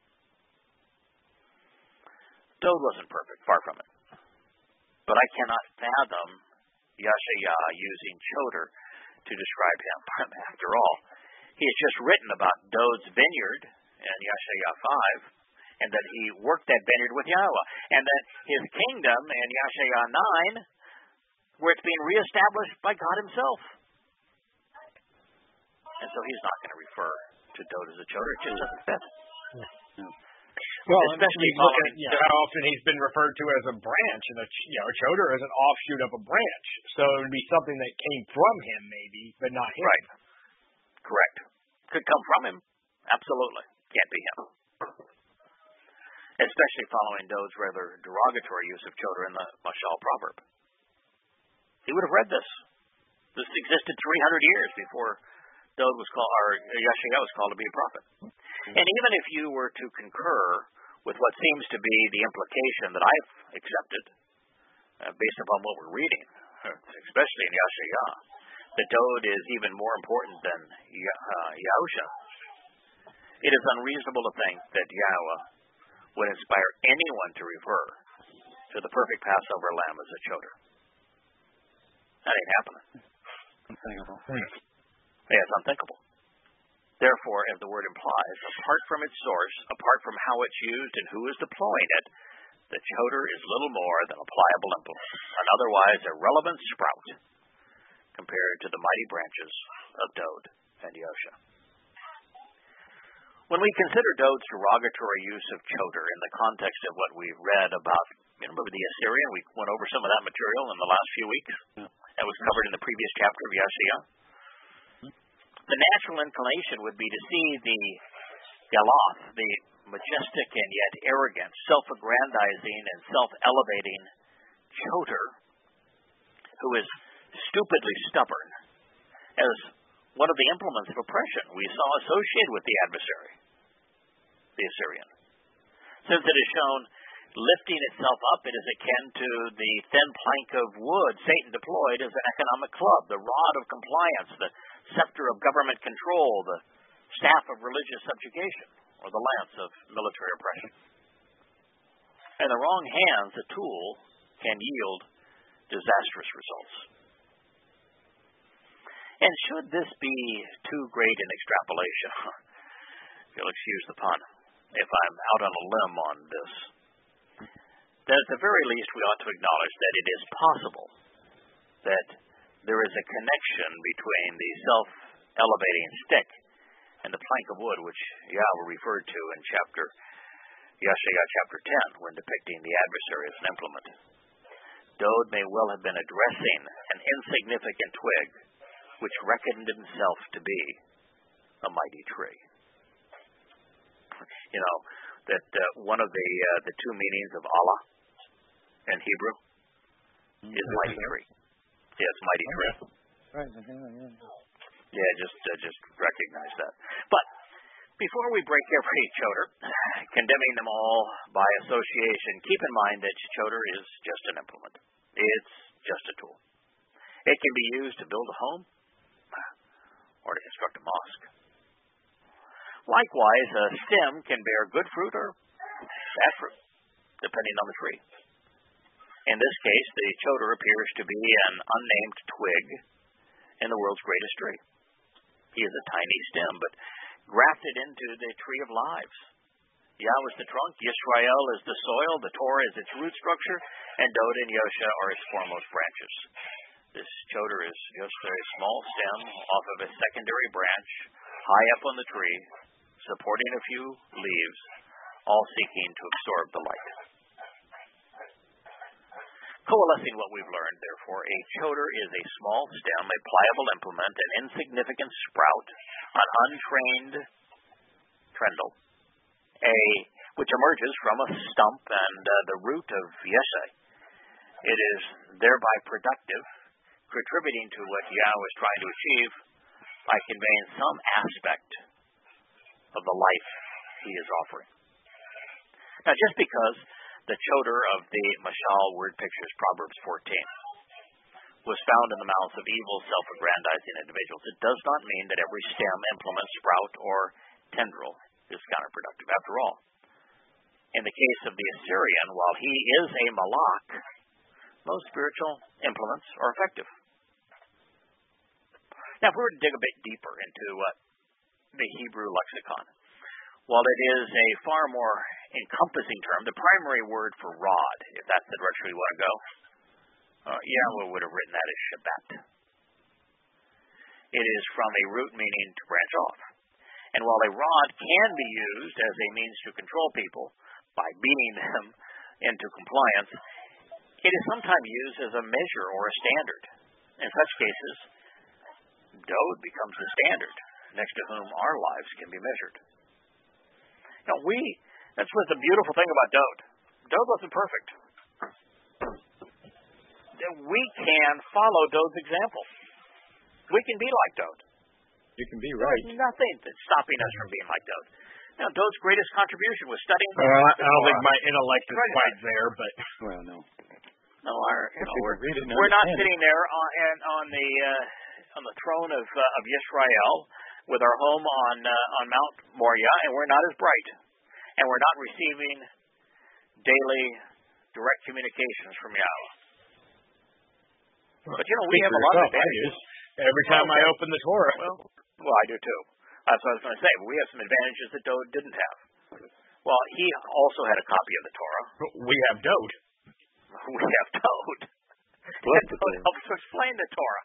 Dode wasn't perfect, far from it. But I cannot fathom Yeshaya using choder to describe him. After all, he has just written about Dode's vineyard in Yashaya five, and that he worked that vineyard with Yahweh, and that his kingdom in Yashaya nine, where it's being reestablished by God himself. And so he's not going to refer to Dode as a choder. It just doesn't fit. Well, especially look at yeah, how often he's been referred to as a branch, and a you know a choder is an offshoot of a branch. So it would be something that came from him, maybe, but not him. Right. Correct. Could come from him. Absolutely. Can't be him. Especially following Dode's rather derogatory use of choder in the Mashal proverb. He would have read this. This existed three hundred years before Dode was called, or Yashaya was called to be a prophet. And even if you were to concur with what seems to be the implication that I've accepted, uh, based upon what we're reading, especially in Yashaya, that Dode is even more important than uh, Yahusha, it is unreasonable to think that Yahweh would inspire anyone to refer to the perfect Passover lamb as a choder. That ain't happening. Unthinkable. Yeah, it's unthinkable. Therefore, as the word implies, apart from its source, apart from how it's used and who is deploying it, the choder is little more than a pliable implement, an otherwise irrelevant sprout, compared to the mighty branches of Dode and Yosha. When we consider Dode's derogatory use of choder in the context of what we've read about, you know, remember the Assyrian, we went over some of that material in the last few weeks. Yeah. That was covered in the previous chapter of Yashaya. The natural inclination would be to see the Galoth, the majestic and yet arrogant, self-aggrandizing and self-elevating choder, who is stupidly stubborn, as one of the implements of oppression we saw associated with the adversary, the Assyrian. Since it is shown lifting itself up, it is akin to the thin plank of wood Satan deployed as an economic club, the rod of compliance, the scepter of government control, the staff of religious subjugation, or the lance of military oppression. In the wrong hands, a tool can yield disastrous results. And should this be too great an extrapolation, if you'll excuse the pun, if I'm out on a limb on this, then at the very least we ought to acknowledge that it is possible that there is a connection between the self-elevating stick and the plank of wood, which Yahweh referred to in chapter Yashaya chapter ten, when depicting the adversary as an implement. Dode may well have been addressing an insignificant twig, which reckoned himself to be a mighty tree. You know, that uh, one of the uh, the two meanings of Allah in Hebrew is mighty tree. Yes, mighty tree. Right. Yeah. Yeah, just uh, just recognize that. But before we break every choder, condemning them all by association, keep in mind that choder is just an implement. It's just a tool. It can be used to build a home or to construct a mosque. Likewise, a stem can bear good fruit or bad fruit, depending on the tree. In this case, the choder appears to be an unnamed twig in the world's greatest tree. He is a tiny stem, but grafted into the tree of lives. Yahweh is the trunk, Yisrael is the soil, the Torah is its root structure, and Dode and Yosha are its foremost branches. This choder is just a small stem off of a secondary branch, high up on the tree, supporting a few leaves, all seeking to absorb the light. Coalescing what we've learned, therefore, a choder is a small stem, a pliable implement, an insignificant sprout, an untrained trendle, a which emerges from a stump and uh, the root of Yeshe. It is thereby productive, contributing to what Yahweh is trying to achieve by conveying some aspect of the life he is offering. Now, just because the choder of the Mashal word pictures, Proverbs fourteen, was found in the mouths of evil, self-aggrandizing individuals, it does not mean that every stem, implement, sprout, or tendril is counterproductive. After all, in the case of the Assyrian, while he is a malak, most spiritual implements are effective. Now, if we were to dig a bit deeper into uh, the Hebrew lexicon, while it is a far more encompassing term, the primary word for rod, if that's the direction we want to go, uh, Yahweh would have written that as Shabbat. It is from a root meaning to branch off. And while a rod can be used as a means to control people by beating them into compliance, it is sometimes used as a measure or a standard. In such cases, Dowd becomes the standard, next to whom our lives can be measured. Now we, that's what's the beautiful thing about Dowd. Dowd wasn't perfect. We can follow Dowd's example. We can be like Dowd. You can be right. There's nothing that's stopping us from being like Dowd. Now, Dowd's greatest contribution was studying. Well, I don't think my intellect is quite there, but well, no. No, our, you know, we're, we're not sitting there on, on the uh, on the throne of uh, of Yisrael with our home on uh, on Mount Moriah, and we're not as bright, and we're not receiving daily direct communications from Yahweh. But you know, we have a lot of advantages. Every time I open the Torah, well, well, I do too. That's what I was going to say. But we have some advantages that Dowd didn't have. Well, he also had a copy of the Torah. We have Dowd. We have Dowd. And Dowd helps to explain the Torah.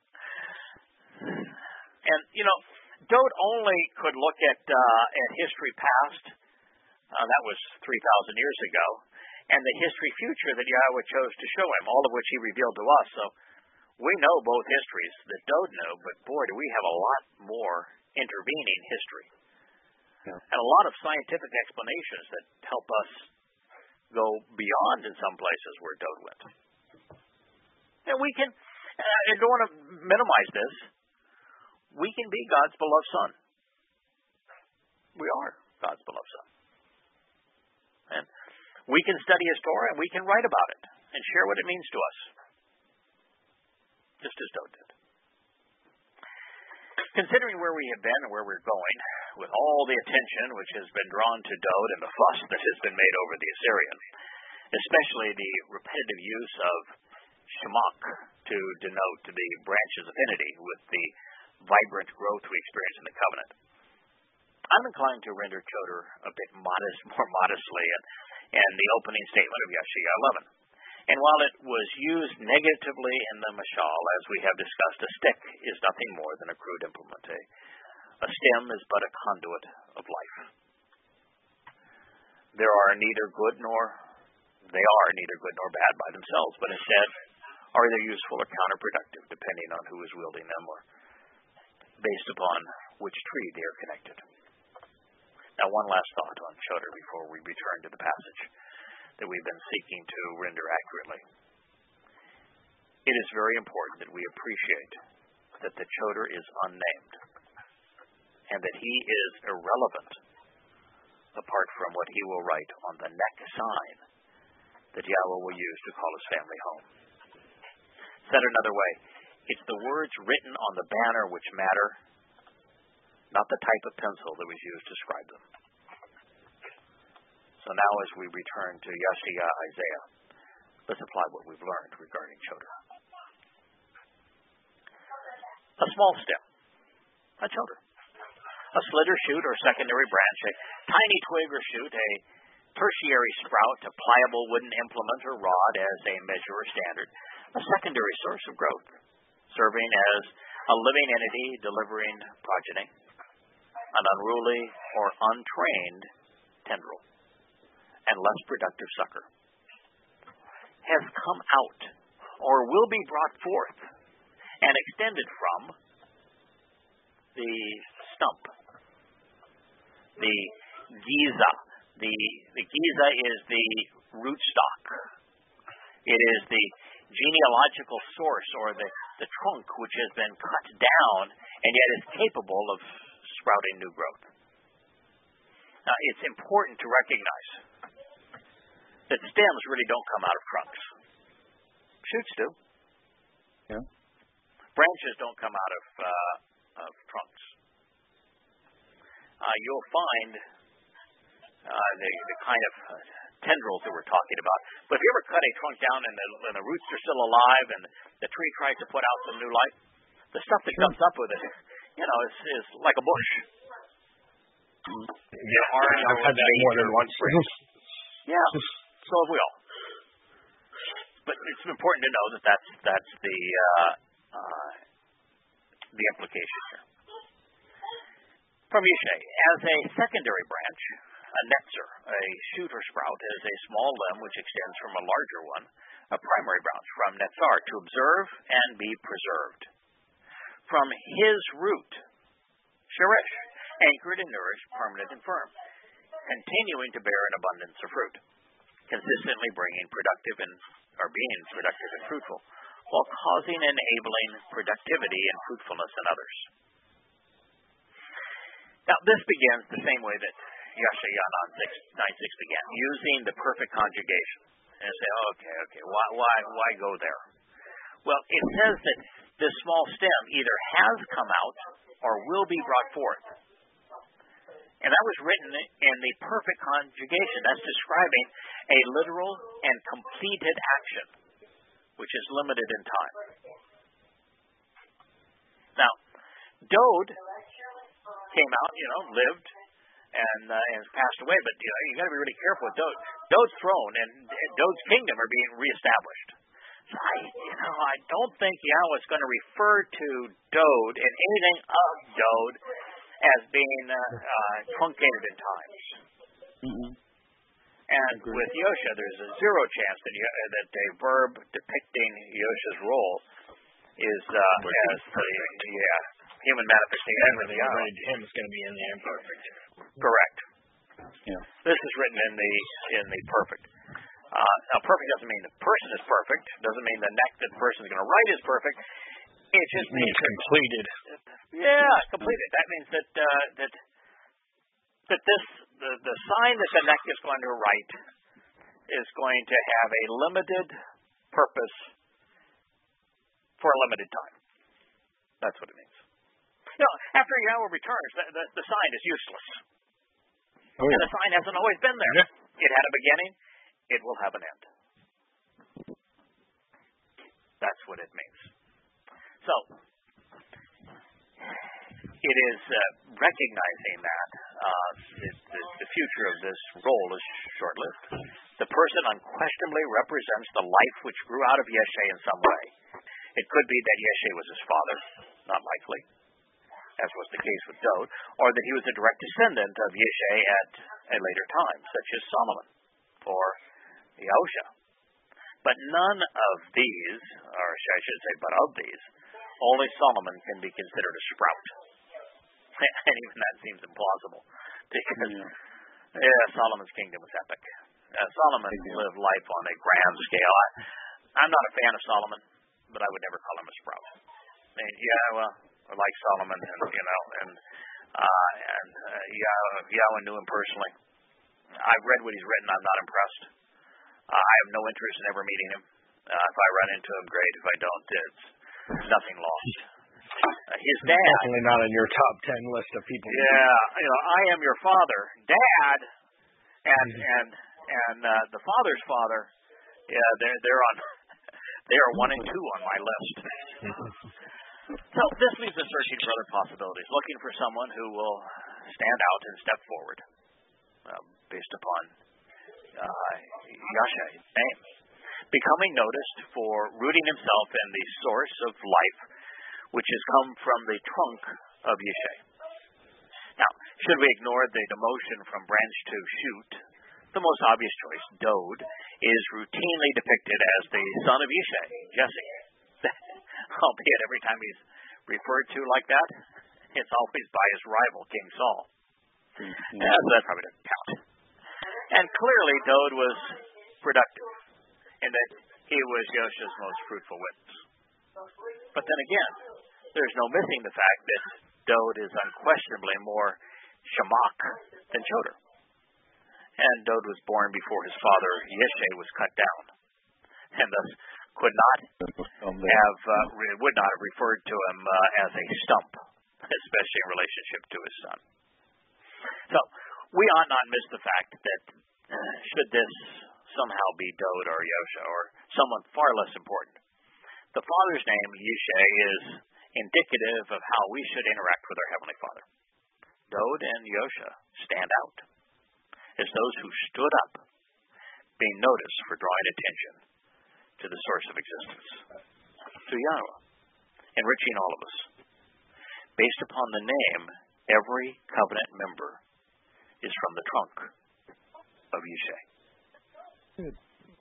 And you know, Dowd only could look at uh, at history past. Uh, that was three thousand years ago, and the history future that Yahweh chose to show him, all of which he revealed to us. So we know both histories that Dowd knew, but boy, do we have a lot more intervening history. Yeah. And a lot of scientific explanations that help us go beyond in some places where Dowd went. And we can, uh, I don't want to minimize this, we can be God's beloved son. We are God's beloved son. And we can study his Torah and we can write about it and share what it means to us. Just as Dowd did. Considering where we have been and where we're going, with all the attention which has been drawn to Dowd and the fuss that has been made over the Assyrian, especially the repetitive use of Shemach to denote the branch's affinity with the vibrant growth we experience in the covenant, I'm inclined to render Choder a bit modest, more modestly, and, and the opening statement of Yeshaya eleven. And while it was used negatively in the Mashal, as we have discussed, a stick is nothing more than a crude implement. A, a stem is but a conduit of life. There are neither good nor, they are neither good nor bad by themselves, but instead are either useful or counterproductive, depending on who is wielding them or based upon which tree they are connected. Now, one last thought on Choder before we return to the passage that we've been seeking to render accurately. It is very important that we appreciate that the Choder is unnamed and that he is irrelevant apart from what he will write on the neck sign that Yahweh will use to call his family home. Said another way, it's the words written on the banner which matter, not the type of pencil that was used to scribe them. So now as we return to Yeshaya, Isaiah, let's apply what we've learned regarding Choder. A small stem, a Choder. A slit or shoot or secondary branch, a tiny twig or shoot, a tertiary sprout, a pliable wooden implement or rod as a measure or standard, a secondary source of growth, serving as a living entity delivering progeny, an unruly or untrained tendril, and less productive sucker, has come out or will be brought forth and extended from the stump, the giza. The, the giza is the rootstock. It is the genealogical source or the, the trunk which has been cut down and yet is capable of sprouting new growth. Now, it's important to recognize that stems really don't come out of trunks. Shoots do. Yeah. Branches don't come out of uh, of trunks. Uh, you'll find uh, the the kind of uh, tendrils that we're talking about. But if you ever cut a trunk down and the, and the roots are still alive and the tree tries to put out some new life, the stuff that comes up with it, you know, is, is like a bush. Yeah, I've had that more than once. Yeah, so have we all. But it's important to know that that's that's the uh, uh, the implication here. From Yishe, as a secondary branch, a netzer, a shoot or sprout, is a small limb which extends from a larger one, a primary branch from netzar, to observe and be preserved. From his root, sheresh, anchored and nourished, permanent and firm, continuing to bear an abundance of fruit, consistently bringing productive and or being productive and fruitful, while causing and enabling productivity and fruitfulness in others. Now, this begins the same way that Yeshayanan nine six began, using the perfect conjugation. And say, oh, okay, okay, why, why, why go there? Well, it says that this small stem either has come out or will be brought forth. And that was written in the perfect conjugation. That's describing a literal and completed action, which is limited in time. Now, Dode came out, you know, lived, and uh, has passed away. But you know, you got to be really careful with Dode. Dode's throne and Dode's kingdom are being reestablished. So I, you know, I don't think Yahweh is going to refer to Dode and anything of Dode as being uh, uh, truncated in times. Mm-hmm. And with Yosha, there's a zero chance that you, that a verb depicting Yosha's role is uh, as the yeah, human manifestation of the Yahweh. Him is going to be in the imperfect. Correct. Yeah. This is written in the in the perfect. Uh, now, perfect doesn't mean the person is perfect. Doesn't mean the next that the person is going to write is perfect. It just it means completed. Yeah, completed. That means that uh, that that this the the sign that the neck is going to write is going to have a limited purpose for a limited time. That's what it means. You know, after Yahweh returns, the, the, the sign is useless. Oh, yeah. And the sign hasn't always been there. Yeah. It had a beginning. It will have an end. That's what it means. So, it is uh, recognizing that uh, the, the, the future of this role is short-lived. The person unquestionably represents the life which grew out of Yeshe in some way. It could be that Yeshe was his father, not likely, as was the case with Dode, or that he was a direct descendant of Yeshe at a later time, such as Solomon or Yahusha. But none of these, or I should say, but of these, only Solomon can be considered a sprout. And even that seems implausible, because yeah. Yeah, Solomon's kingdom was epic. Uh, Solomon lived life on a grand scale. I, I'm not a fan of Solomon, but I would never call him a sprout. I mean, yeah, well, I like Solomon, and you know, and uh, and uh, Yahweh, Yahweh knew him personally. I've read what he's written. I'm not impressed. Uh, I have no interest in ever meeting him. Uh, if I run into him, great. If I don't, it's nothing lost. Uh, his dad, definitely not in your top ten list of people. Yeah, you know, I am your father, Dad, and mm-hmm. and and uh, the father's father. Yeah, they're they're on. They are one and two on my list. So this leaves us searching for other possibilities, looking for someone who will stand out and step forward, uh, based upon uh, Yahshua's name, becoming noticed for rooting himself in the source of life, which has come from the trunk of Yeshe. Now, should we ignore the demotion from branch to shoot, the most obvious choice, Dode, is routinely depicted as the son of Yeshe, Jesse. Albeit every time he's referred to like that, it's always by his rival, King Saul. Mm-hmm. Yeah, so that probably doesn't count. And clearly, Dode was productive in that he was Yosha's most fruitful witness. But then again, there's no missing the fact that Dode is unquestionably more Shemach than Choder. And Dode was born before his father Yeshe was cut down, and thus could not have uh, would not have referred to him uh, as a stump, especially in relationship to his son. So we ought not miss the fact that uh, should this somehow be Dode or Yosha or someone far less important, the father's name Yeshe is indicative of how we should interact with our Heavenly Father. Dode and Yosha stand out as those who stood up, being noticed for drawing attention to the source of existence, to Yahweh, enriching all of us. Based upon the name, every covenant member is from the trunk of Yishe. Good.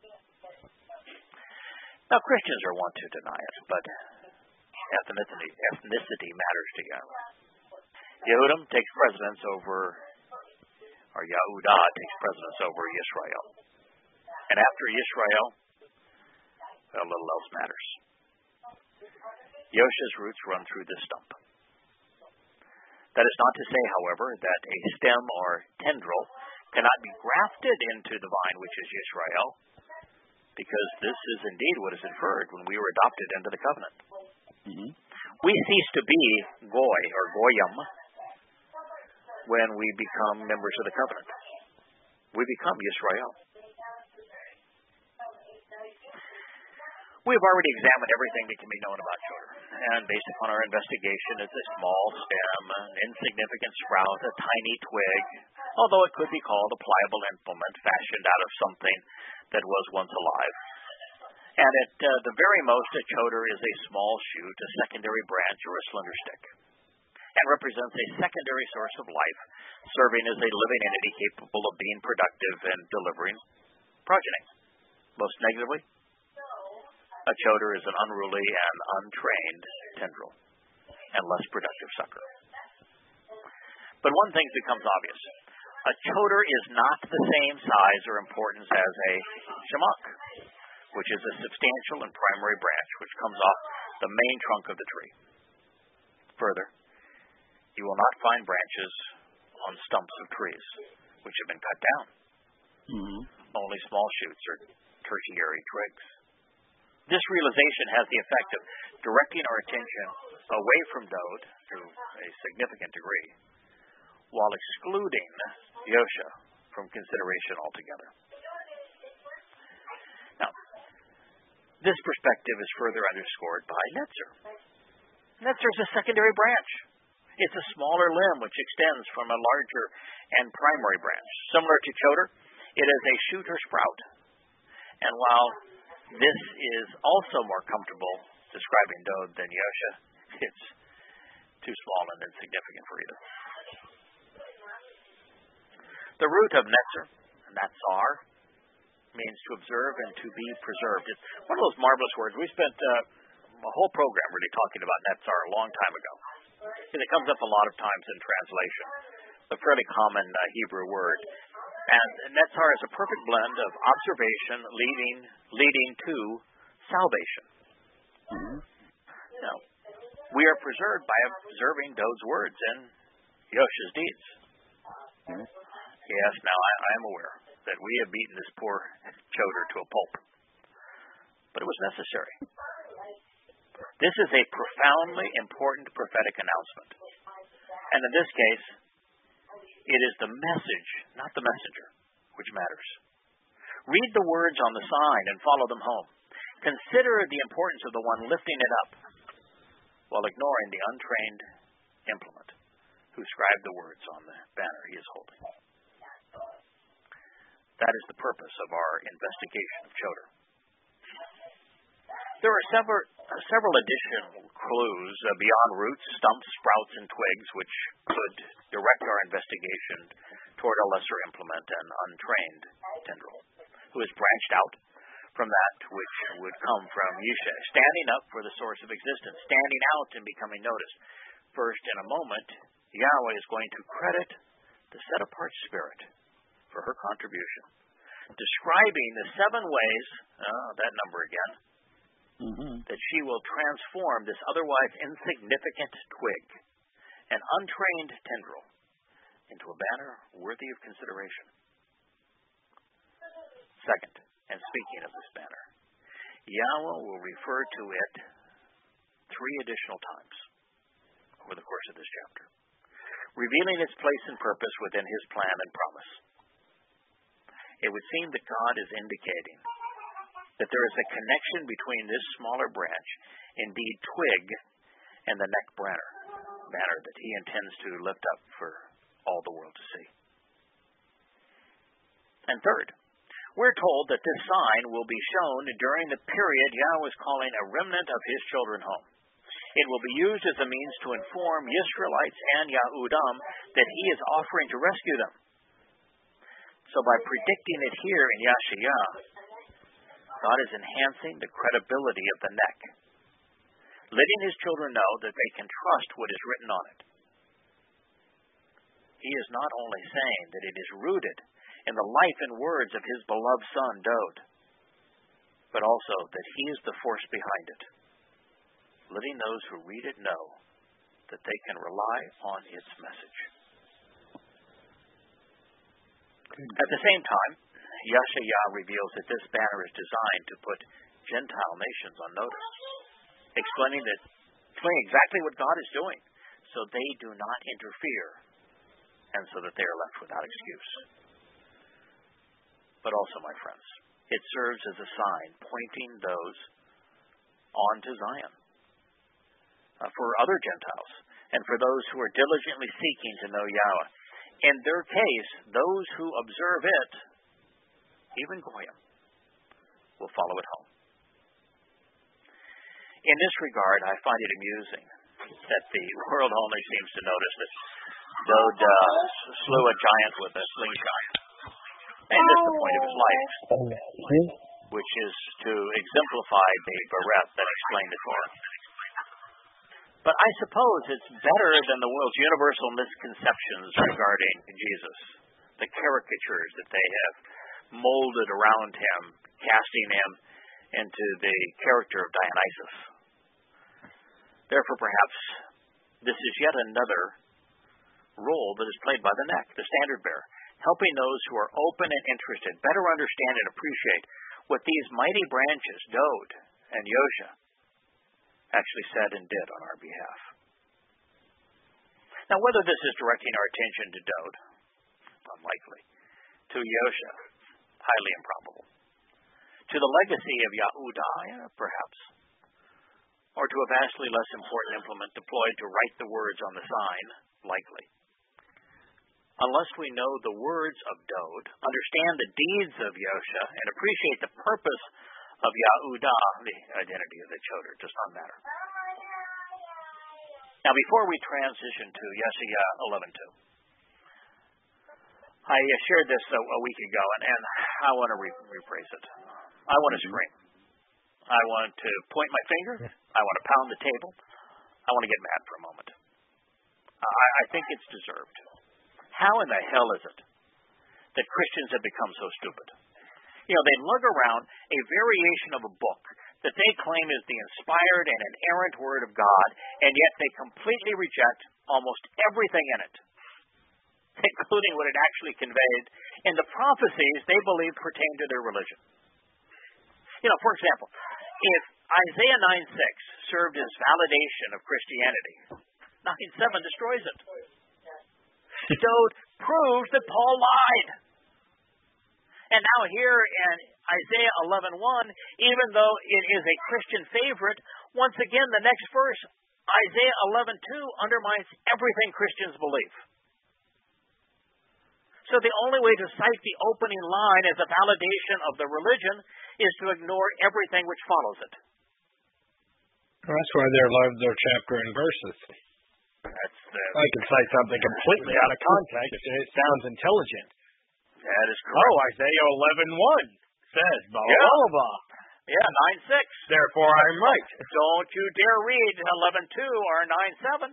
Now, Christians are wont to deny it, but ethnicity, ethnicity matters to Yahweh. Yehudim takes precedence over, or Yahudah takes precedence over Yisrael. And after Yisrael, well, little else matters. Yosha's roots run through this stump. That is not to say, however, that a stem or tendril cannot be grafted into the vine, which is Yisrael, because this is indeed what is inferred when we were adopted into the covenant. Mm-hmm. We cease to be goy or goyim when we become members of the covenant. We become Yisrael. We have already examined everything that can be known about Choder, and based upon our investigation, it's a small stem, an insignificant sprout, a tiny twig, although it could be called a pliable implement fashioned out of something that was once alive. And at uh, the very most, a Choder is a small shoot, a secondary branch, or a slender stick, and represents a secondary source of life, serving as a living entity capable of being productive and delivering progeny. Most negatively, a Choder is an unruly and untrained tendril, and less productive sucker. But one thing becomes obvious. A Choder is not the same size or importance as a Shamak, which is a substantial and primary branch which comes off the main trunk of the tree. Further, you will not find branches on stumps of trees which have been cut down. Mm-hmm. Only small shoots or tertiary twigs. This realization has the effect of directing our attention away from Dode to a significant degree, while excluding Yosha from consideration altogether. Now, this perspective is further underscored by Netzer. Netzer is a secondary branch. It's a smaller limb which extends from a larger and primary branch. Similar to Choder, it is a shoot or sprout. And while this is also more comfortable describing Dode than Yosha, it's too small and insignificant for either. The root of Netzer, Natsar, means to observe and to be preserved. It's one of those marvelous words. We spent uh, a whole program really talking about Netzar a long time ago. And it comes up a lot of times in translation. A fairly common uh, Hebrew word. And Netzar is a perfect blend of observation leading leading to salvation. Mm-hmm. Now, we are preserved by observing Dode's words and Yosha's deeds. Mm-hmm. Yes, now I, I am aware that we have beaten this poor Choder to a pulp. But it was necessary. This is a profoundly important prophetic announcement. And in this case, it is the message, not the messenger, which matters. Read the words on the sign and follow them home. Consider the importance of the one lifting it up, while ignoring the untrained implement who scribed the words on the banner he is holding. That is the purpose of our investigation of Choder. There are several, uh, several additional clues uh, beyond roots, stumps, sprouts, and twigs which could direct our investigation toward a lesser implement and untrained tendril, who is branched out from that which would come from Yishe, standing up for the source of existence, standing out and becoming noticed. First, in a moment, Yahweh is going to credit the set-apart spirit for her contribution, describing the seven ways, uh, that number again, mm-hmm. that she will transform this otherwise insignificant twig, an untrained tendril, into a banner worthy of consideration. Second, and speaking of this banner, Yahweh will refer to it three additional times over the course of this chapter, revealing its place and purpose within his plan and promise. It would seem that God is indicating that there is a connection between this smaller branch, indeed twig, and the neck banner, banner that he intends to lift up for all the world to see. And third, we're told that this sign will be shown during the period Yahweh is calling a remnant of his children home. It will be used as a means to inform Israelites and Yahudim that he is offering to rescue them. So by predicting it here in Yasha'yah, God is enhancing the credibility of the neck, letting his children know that they can trust what is written on it. He is not only saying that it is rooted in the life and words of his beloved son, Dode, but also that he is the force behind it, letting those who read it know that they can rely on its message. At the same time, Yasha'yah reveals that this banner is designed to put Gentile nations on notice, explaining that explaining exactly what God is doing, so they do not interfere, and so that they are left without excuse. But also, my friends, it serves as a sign pointing those on to Zion uh, for other Gentiles and for those who are diligently seeking to know Yahweh. In their case, those who observe it, even Goyim, will follow it home. In this regard, I find it amusing that the world only seems to notice that Dode uh, slew a giant with a slingshot, and that's the point of his life, which is to exemplify the bereth that explained the Torah. But I suppose it's better than the world's universal misconceptions regarding Jesus, the caricatures that they have molded around him, casting him into the character of Dionysus. Therefore, perhaps, this is yet another role that is played by the neck, the standard bearer, helping those who are open and interested better understand and appreciate what these mighty branches, Dode and Yosha, actually said and did on our behalf. Now, whether this is directing our attention to Dode, unlikely, to Yosha, highly improbable, to the legacy of Yahudah, perhaps, or to a vastly less important implement deployed to write the words on the sign, likely. Unless we know the words of Dode, understand the deeds of Yosha, and appreciate the purpose of Yahudah, the identity of the Choder, does not matter. Now, before we transition to Yeshaya eleven two, I shared this a, a week ago, and, and I want to re- rephrase it. I want to scream. I want to point my finger. I want to pound the table. I want to get mad for a moment. I, I think it's deserved. How in the hell is it that Christians have become so stupid? You know, they lug around a variation of a book that they claim is the inspired and inerrant Word of God, and yet they completely reject almost everything in it, including what it actually conveyed in the prophecies they believe pertain to their religion. You know, for example, if Isaiah nine six served as validation of Christianity, nine seven destroys it. Dode proves that Paul lied. And now here in Isaiah eleven one, even though it is a Christian favorite, once again the next verse, Isaiah eleven two, undermines everything Christians believe. So the only way to cite the opening line as a validation of the religion is to ignore everything which follows it. Well, that's why they're loved their chapter and verses. That's the, I can cite something completely out of context, and it sounds intelligent. That is correct. Oh, Isaiah eleven one says, blah, blah, Yeah. blah, blah. Yeah, nine six. Therefore I'm right. Don't you dare read eleven two or nine seven.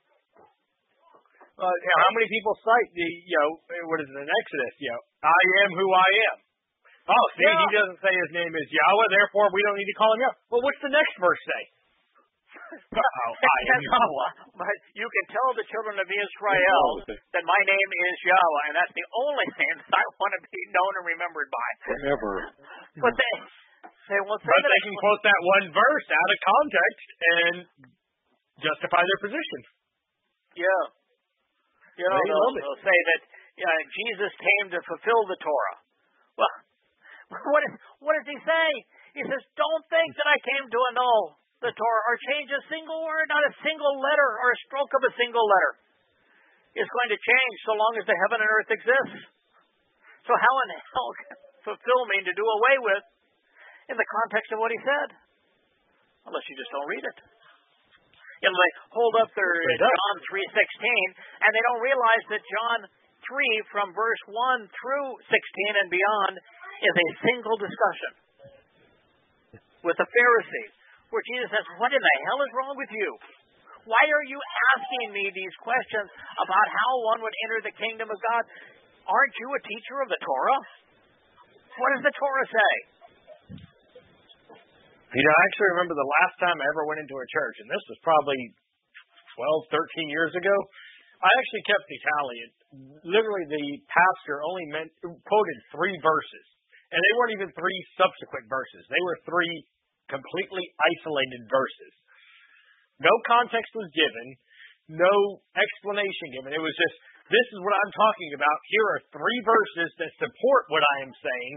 Uh, you know, how many people cite the, you know, what is it in Exodus? You know, I am who I am. Oh, see, Yeah. he doesn't say his name is Yahweh, therefore we don't need to call him Yahweh. Well, what's the next verse say? Oh, I am Yahweh. But you can tell the children of Israel that my name is Yahweh, and that's the only name that I want to be known and remembered by. Forever. But they, they won't say But that. they can quote that one verse out of context and justify their position. Yeah. You know, They they'll, love it. they'll say that yeah, Jesus came to fulfill the Torah. Well, what, is, what does he say? He says, don't think that I came to annul the Torah or change a single word, not a single letter or a stroke of a single letter. is going to change so long as the heaven and earth exists. So how in hell can fulfill mean to do away with in the context of what he said? Unless you just don't read it. You know, they hold up their John three sixteen, and they don't realize that John three from verse one through sixteen and beyond is a single discussion with the Pharisees, where Jesus says, what in the hell is wrong with you? Why are you asking me these questions about how one would enter the kingdom of God? Aren't you a teacher of the Torah? What does the Torah say? You know, I actually remember the last time I ever went into a church, and this was probably twelve, thirteen years ago. I actually kept the tally. Literally, the pastor only meant, quoted three verses, and they weren't even three subsequent verses. They were three completely isolated verses. No context was given, no explanation given. It was just, this is what I'm talking about. Here are three verses that support what I am saying,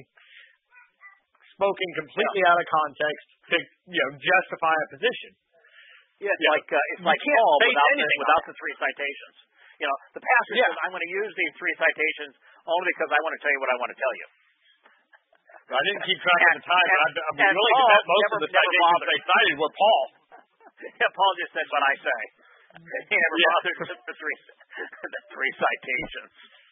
spoken completely out of context to, you know, justify a position. Yeah, it's yeah. like uh, it's like Paul without the, without the three citations. You know, the pastor yeah. says, I'm going to use these three citations only because I want to tell you what I want to tell you. I didn't keep track and, of the time, and, but I'm and willing Paul to bet most never, of the citations they cited were Paul. Yeah, Paul just said, but I say. He never yeah. bothered with the three, the three citations.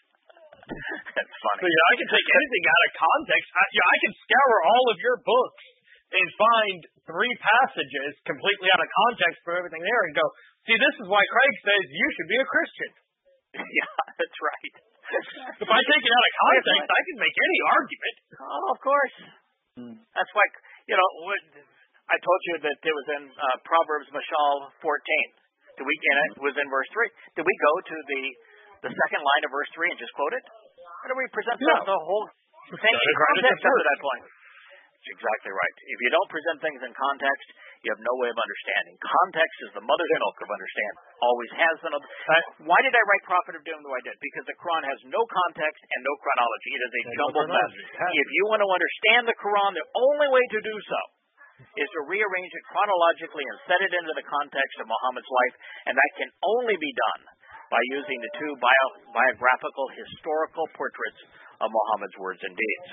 That's funny. So, yeah, I can take anything out of context. I, yeah, I can scour all of your books and find three passages completely out of context from everything there and go, see, this is why Craig says you should be a Christian. Yeah, that's right. If I take it out of context, I can make any argument. Oh, of course. Hmm. That's why, you know, I told you that it was in uh, Proverbs Mashal fourteen. Did we, and it was in verse three. Did we go to the the second line of verse three and just quote it? Or do we present no. the whole thing in context up to that point? That's exactly right. If you don't present things in context, you have no way of understanding. Context is the mother's milk of understanding. Always has been. Why did I write Prophet of Doom the way I did? Because the Quran has no context and no chronology. It is a jumbled mess. If you want to understand the Quran, the only way to do so is to rearrange it chronologically and set it into the context of Muhammad's life, and that can only be done by using the two bio- biographical historical portraits of Muhammad's words and deeds.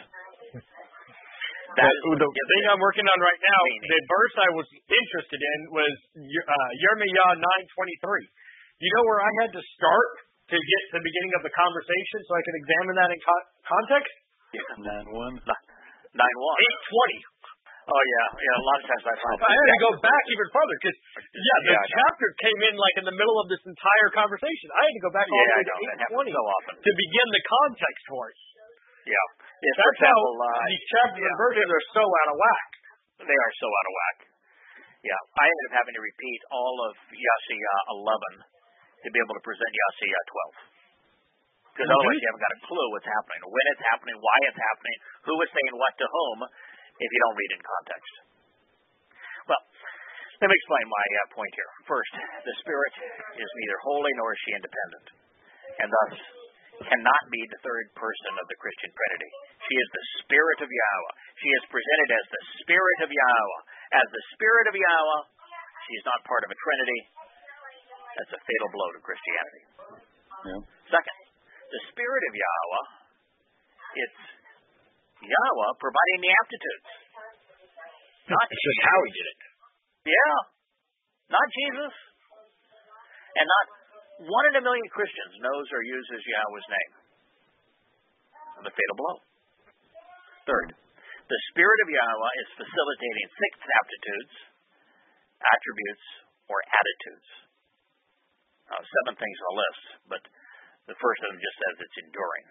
That well, the thing I'm working on right now, meaning. The verse I was interested in was uh, Yirmiyah nine twenty-three. You know where I had to start to get to the beginning of the conversation so I could examine that in co- context? Yeah. nine one. nine one. eight twenty. Oh, yeah. Yeah, a lot of times I find I had to go back even further because, yeah, the yeah, chapter came in like in the middle of this entire conversation. I had to go back all yeah, the way to eight twenty so often. to begin the context for it. Yeah. Yes, That's for example, how uh, these chapters yeah. and verses are so out of whack. They are so out of whack. Yeah. I ended up having to repeat all of Yashiyah eleven to be able to present Yashiyah twelve. Because mm-hmm. otherwise you haven't got a clue what's happening, when it's happening, why it's happening, who is saying what to whom, if you don't read in context. Well, let me explain my uh, point here. First, the Spirit is neither holy nor is she independent, and thus cannot be the third person of the Christian Trinity. She is the Spirit of Yahweh. She is presented as the Spirit of Yahweh. As the Spirit of Yahweh, she is not part of a Trinity. That's a fatal blow to Christianity. Yeah. Second, the Spirit of Yahweh, it's Yahweh providing the aptitudes. Not it's just how he did it. Yeah. Not Jesus. And not one in a million Christians knows or uses Yahweh's name. The fatal blow. Third, the Spirit of Yahweh is facilitating six aptitudes, attributes, or attitudes. Now, seven things on the list, but the first of them just says it's enduring.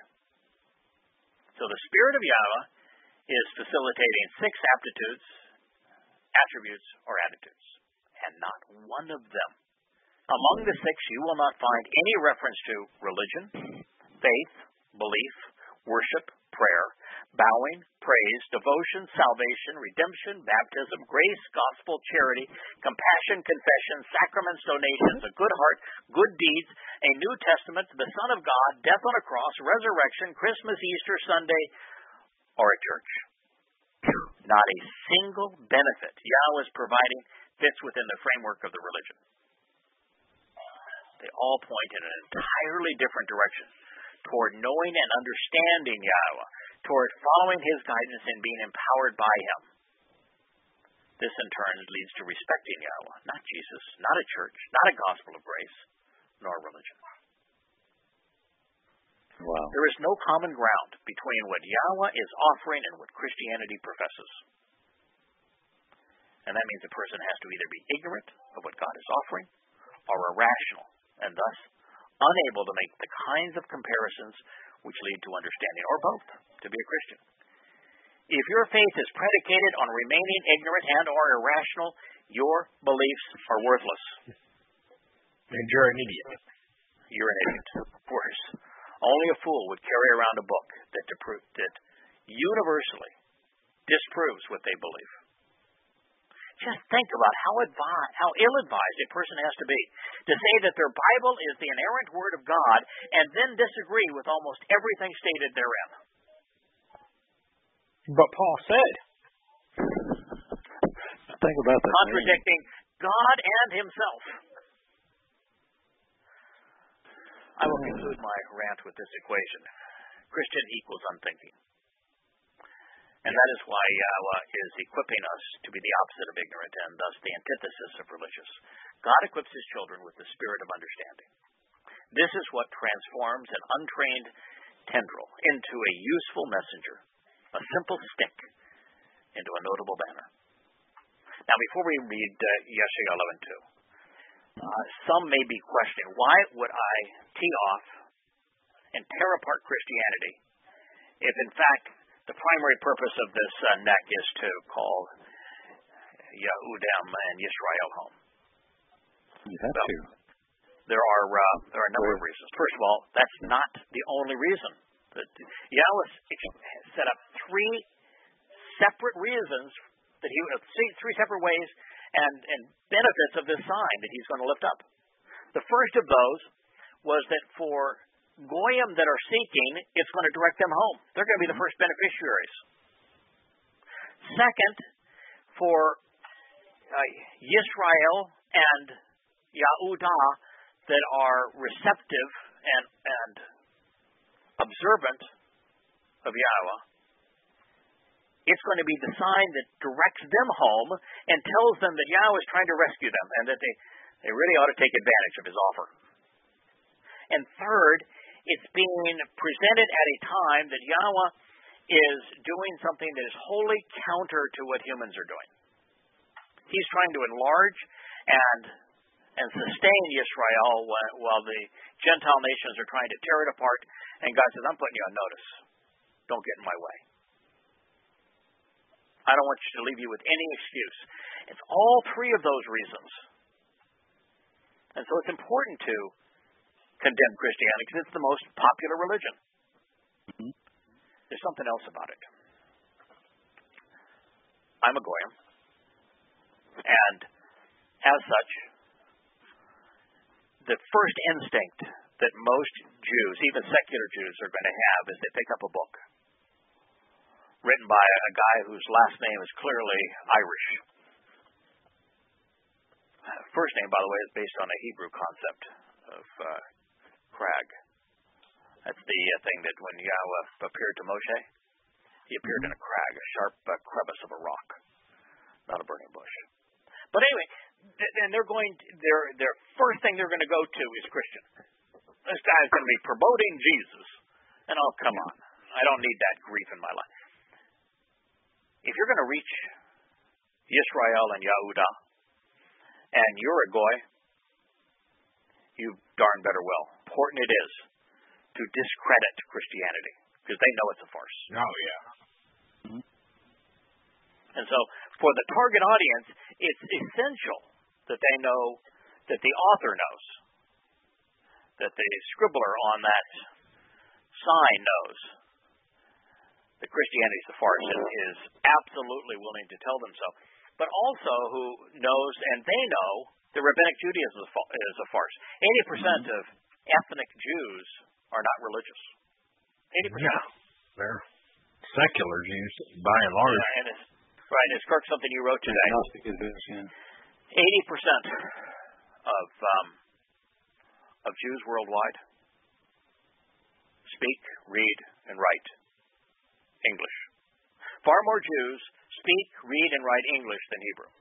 So the Spirit of Yahweh is facilitating six aptitudes, attributes, or attitudes, and not one of them. Among the six, you will not find any reference to religion, faith, belief, worship, prayer, bowing, praise, devotion, salvation, redemption, baptism, grace, gospel, charity, compassion, confession, sacraments, donations, a good heart, good deeds, a New Testament, the Son of God, death on a cross, resurrection, Christmas, Easter, Sunday, or a church. Not a single benefit Yahweh is providing fits within the framework of the religion. They all point in an entirely different direction toward knowing and understanding Yahweh, toward following His guidance and being empowered by Him. This, in turn, leads to respecting Yahweh, not Jesus, not a church, not a gospel of grace, nor a religion. Wow. There is no common ground between what Yahweh is offering and what Christianity professes. And that means a person has to either be ignorant of what God is offering or irrational, and thus unable to make the kinds of comparisons which lead to understanding, or both, to be a Christian. If your faith is predicated on remaining ignorant and or irrational, your beliefs are worthless. And you're an idiot. You're an idiot. Worse, only a fool would carry around a book that, that universally disproves what they believe. Just think about how advi- how ill-advised a person has to be to say that their Bible is the inerrant Word of God and then disagree with almost everything stated therein. But Paul said. Think about that. Contradicting man. God and Himself. I will conclude my rant with this equation. Christian equals unthinking. And that is why Yahweh is equipping us to be the opposite of ignorant and thus the antithesis of religious. God equips His children with the spirit of understanding. This is what transforms an untrained tendril into a useful messenger, a simple stick into a notable banner. Now, before we read uh, Yeshaya eleven two, uh, some may be questioning, why would I tee off and tear apart Christianity if, in fact, the primary purpose of this uh, neck is to call Yehudam and Yisrael home? You have well, to. There are uh, there are a number of reasons. First of all, that's not the only reason. That Yahweh set up three separate reasons that he three separate ways and, and benefits of this sign that He's going to lift up. The first of those was that for Goyim that are seeking, it's going to direct them home. They're going to be the first beneficiaries. Second, for uh, Yisrael and Yahudah that are receptive and, and observant of Yahweh, it's going to be the sign that directs them home and tells them that Yahweh is trying to rescue them and that they, they really ought to take advantage of His offer. And third, it's being presented at a time that Yahweh is doing something that is wholly counter to what humans are doing. He's trying to enlarge and and sustain Yisrael while the Gentile nations are trying to tear it apart. And God says, I'm putting you on notice. Don't get in my way. I don't want you to leave you with any excuse. It's all three of those reasons. And so it's important to condemn Christianity because it's the most popular religion. Mm-hmm. There's something else about it. I'm a Goyim. And as such, the first instinct that most Jews, even secular Jews, are going to have is they pick up a book written by a guy whose last name is clearly Irish. First name, by the way, is based on a Hebrew concept of uh, crag. That's the uh, thing that when Yahweh appeared to Moshe, He appeared in a crag, a sharp uh, crevice of a rock, not a burning bush. But anyway, th- and they're going. To, their their first thing they're going to go to is Christian. This guy's going to be promoting Jesus, and oh, come on, I don't need that grief in my life. If you're going to reach Yisrael and Yahudah, and you're a Goy, you darn better well. Important it is to discredit Christianity because they know it's a farce. Oh yeah. Mm-hmm. And so, for the target audience, it's essential that they know, that the author knows, that the scribbler on that sign knows that Christianity is a farce and is absolutely willing to tell them so. But also who knows, and they know, that Rabbinic Judaism is a farce. eighty percent of ethnic Jews are not religious. eighty percent. Yeah, they're secular Jews, by and large. Yeah, and it's, right, and it's Kirk, something you wrote today. eighty percent of um, of Jews worldwide speak, read, and write English. Far more Jews speak, read, and write English than Hebrew.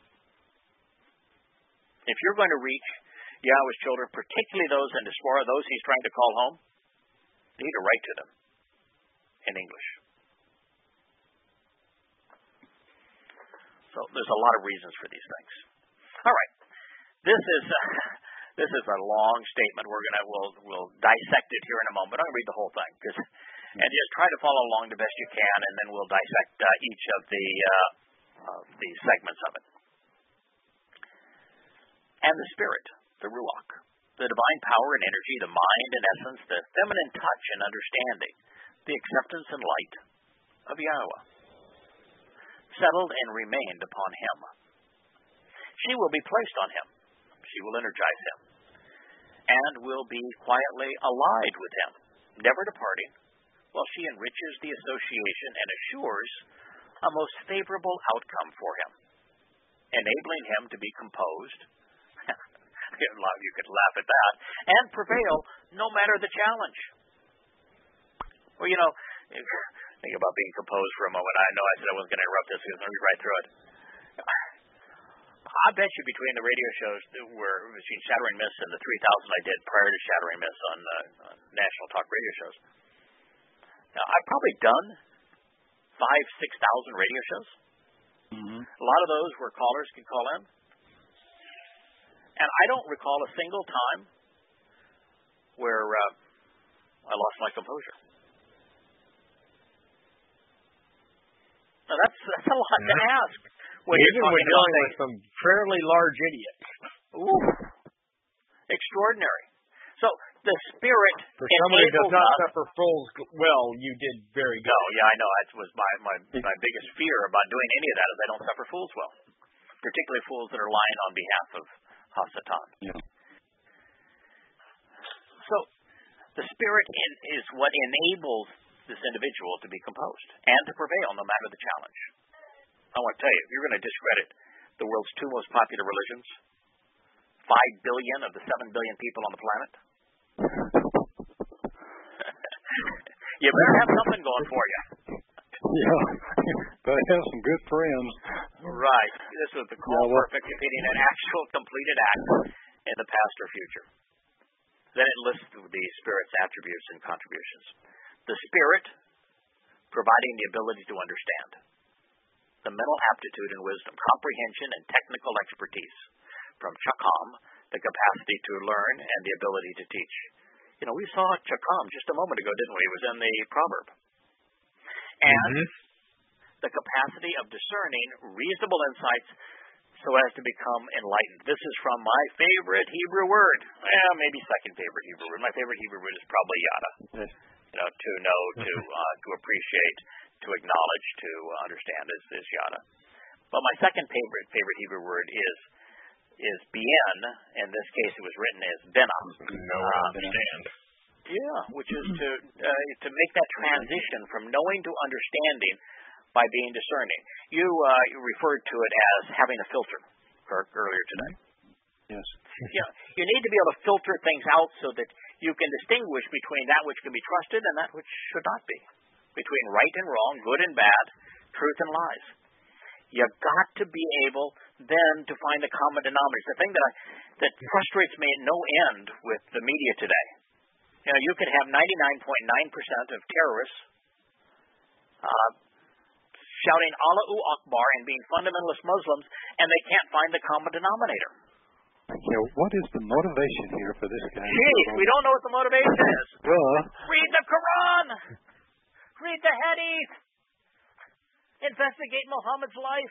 If you're going to reach Yahweh's children, particularly those in diaspora, those he's trying to call home, you need to write to them in English. So there's a lot of reasons for these things. All right, this is uh, this is a long statement. We're gonna we'll we'll dissect it here in a moment. I'll read the whole thing, because and just try to follow along the best you can, and then we'll dissect uh, each of the uh, uh, the segments of it. And the spirit, the ruach, the divine power and energy, the mind and essence, the feminine touch and understanding, the acceptance and light of Yahweh, settled and remained upon him. She will be placed on him. She will energize him, and will be quietly allied with him, never departing, while she enriches the association and assures a most favorable outcome for him, enabling him to be composed, you could laugh at that, and prevail no matter the challenge. Well, you know, think about being composed for a moment. I know I said I wasn't going to interrupt this, because I'm going to read right through it. I bet you between the radio shows that were between Shattering Myths and the three thousand I did prior to Shattering Myths on, uh, on national talk radio shows, now, I've probably done five, six thousand radio shows. Mm-hmm. A lot of those where callers could call in, and I don't recall a single time where uh, I lost my composure. Now that's that's a lot yeah. to ask. When Even when dealing with some fairly large idiots. Ooh, extraordinary. So the spirit for somebody who does not suffer fools well, you did very good. No, yeah, I know. That was my, my my biggest fear about doing any of that, is I don't suffer fools well, particularly fools that are lying on behalf of Hasatan. Yeah. So the spirit in, is what enables this individual to be composed and to prevail no matter the challenge. I want to tell you, if you're going to discredit the world's two most popular religions, five billion of the seven billion people on the planet, you better have something going for you. Yeah, better have some good friends. Right. This was the call yeah, perfect, repeating an actual completed act in the past or future. Then it lists the Spirit's attributes and contributions. The Spirit providing the ability to understand, the mental aptitude and wisdom, comprehension and technical expertise. From Chakam, the capacity to learn and the ability to teach. You know, we saw Chakam just a moment ago, didn't we? It was in the proverb. And mm-hmm. the capacity of discerning reasonable insights so as to become enlightened. This is from my favorite Hebrew word. Well, maybe second favorite Hebrew word. My favorite Hebrew word is probably yada. Yes. You know, to know, to uh, to appreciate, to acknowledge, to understand is, is yada. But my second favorite favorite Hebrew word is is bien. In this case, it was written as bena. Know and understand. Yeah, which is to uh, to make that transition from knowing to understanding by being discerning. You uh, you referred to it as having a filter, Kirk, earlier today. Yes. You know, you need to be able to filter things out so that you can distinguish between that which can be trusted and that which should not be, between right and wrong, good and bad, truth and lies. You've got to be able then to find the common denominators. The thing that I, that frustrates me at no end with the media today, you know, you can have ninety-nine point nine percent of terrorists uh, shouting Allahu Akbar and being fundamentalist Muslims, and they can't find the common denominator. Yeah, what is the motivation here for this guy? Jeez, we don't know what the motivation is. Well, read the Quran. Read the Hadith. Investigate Muhammad's life.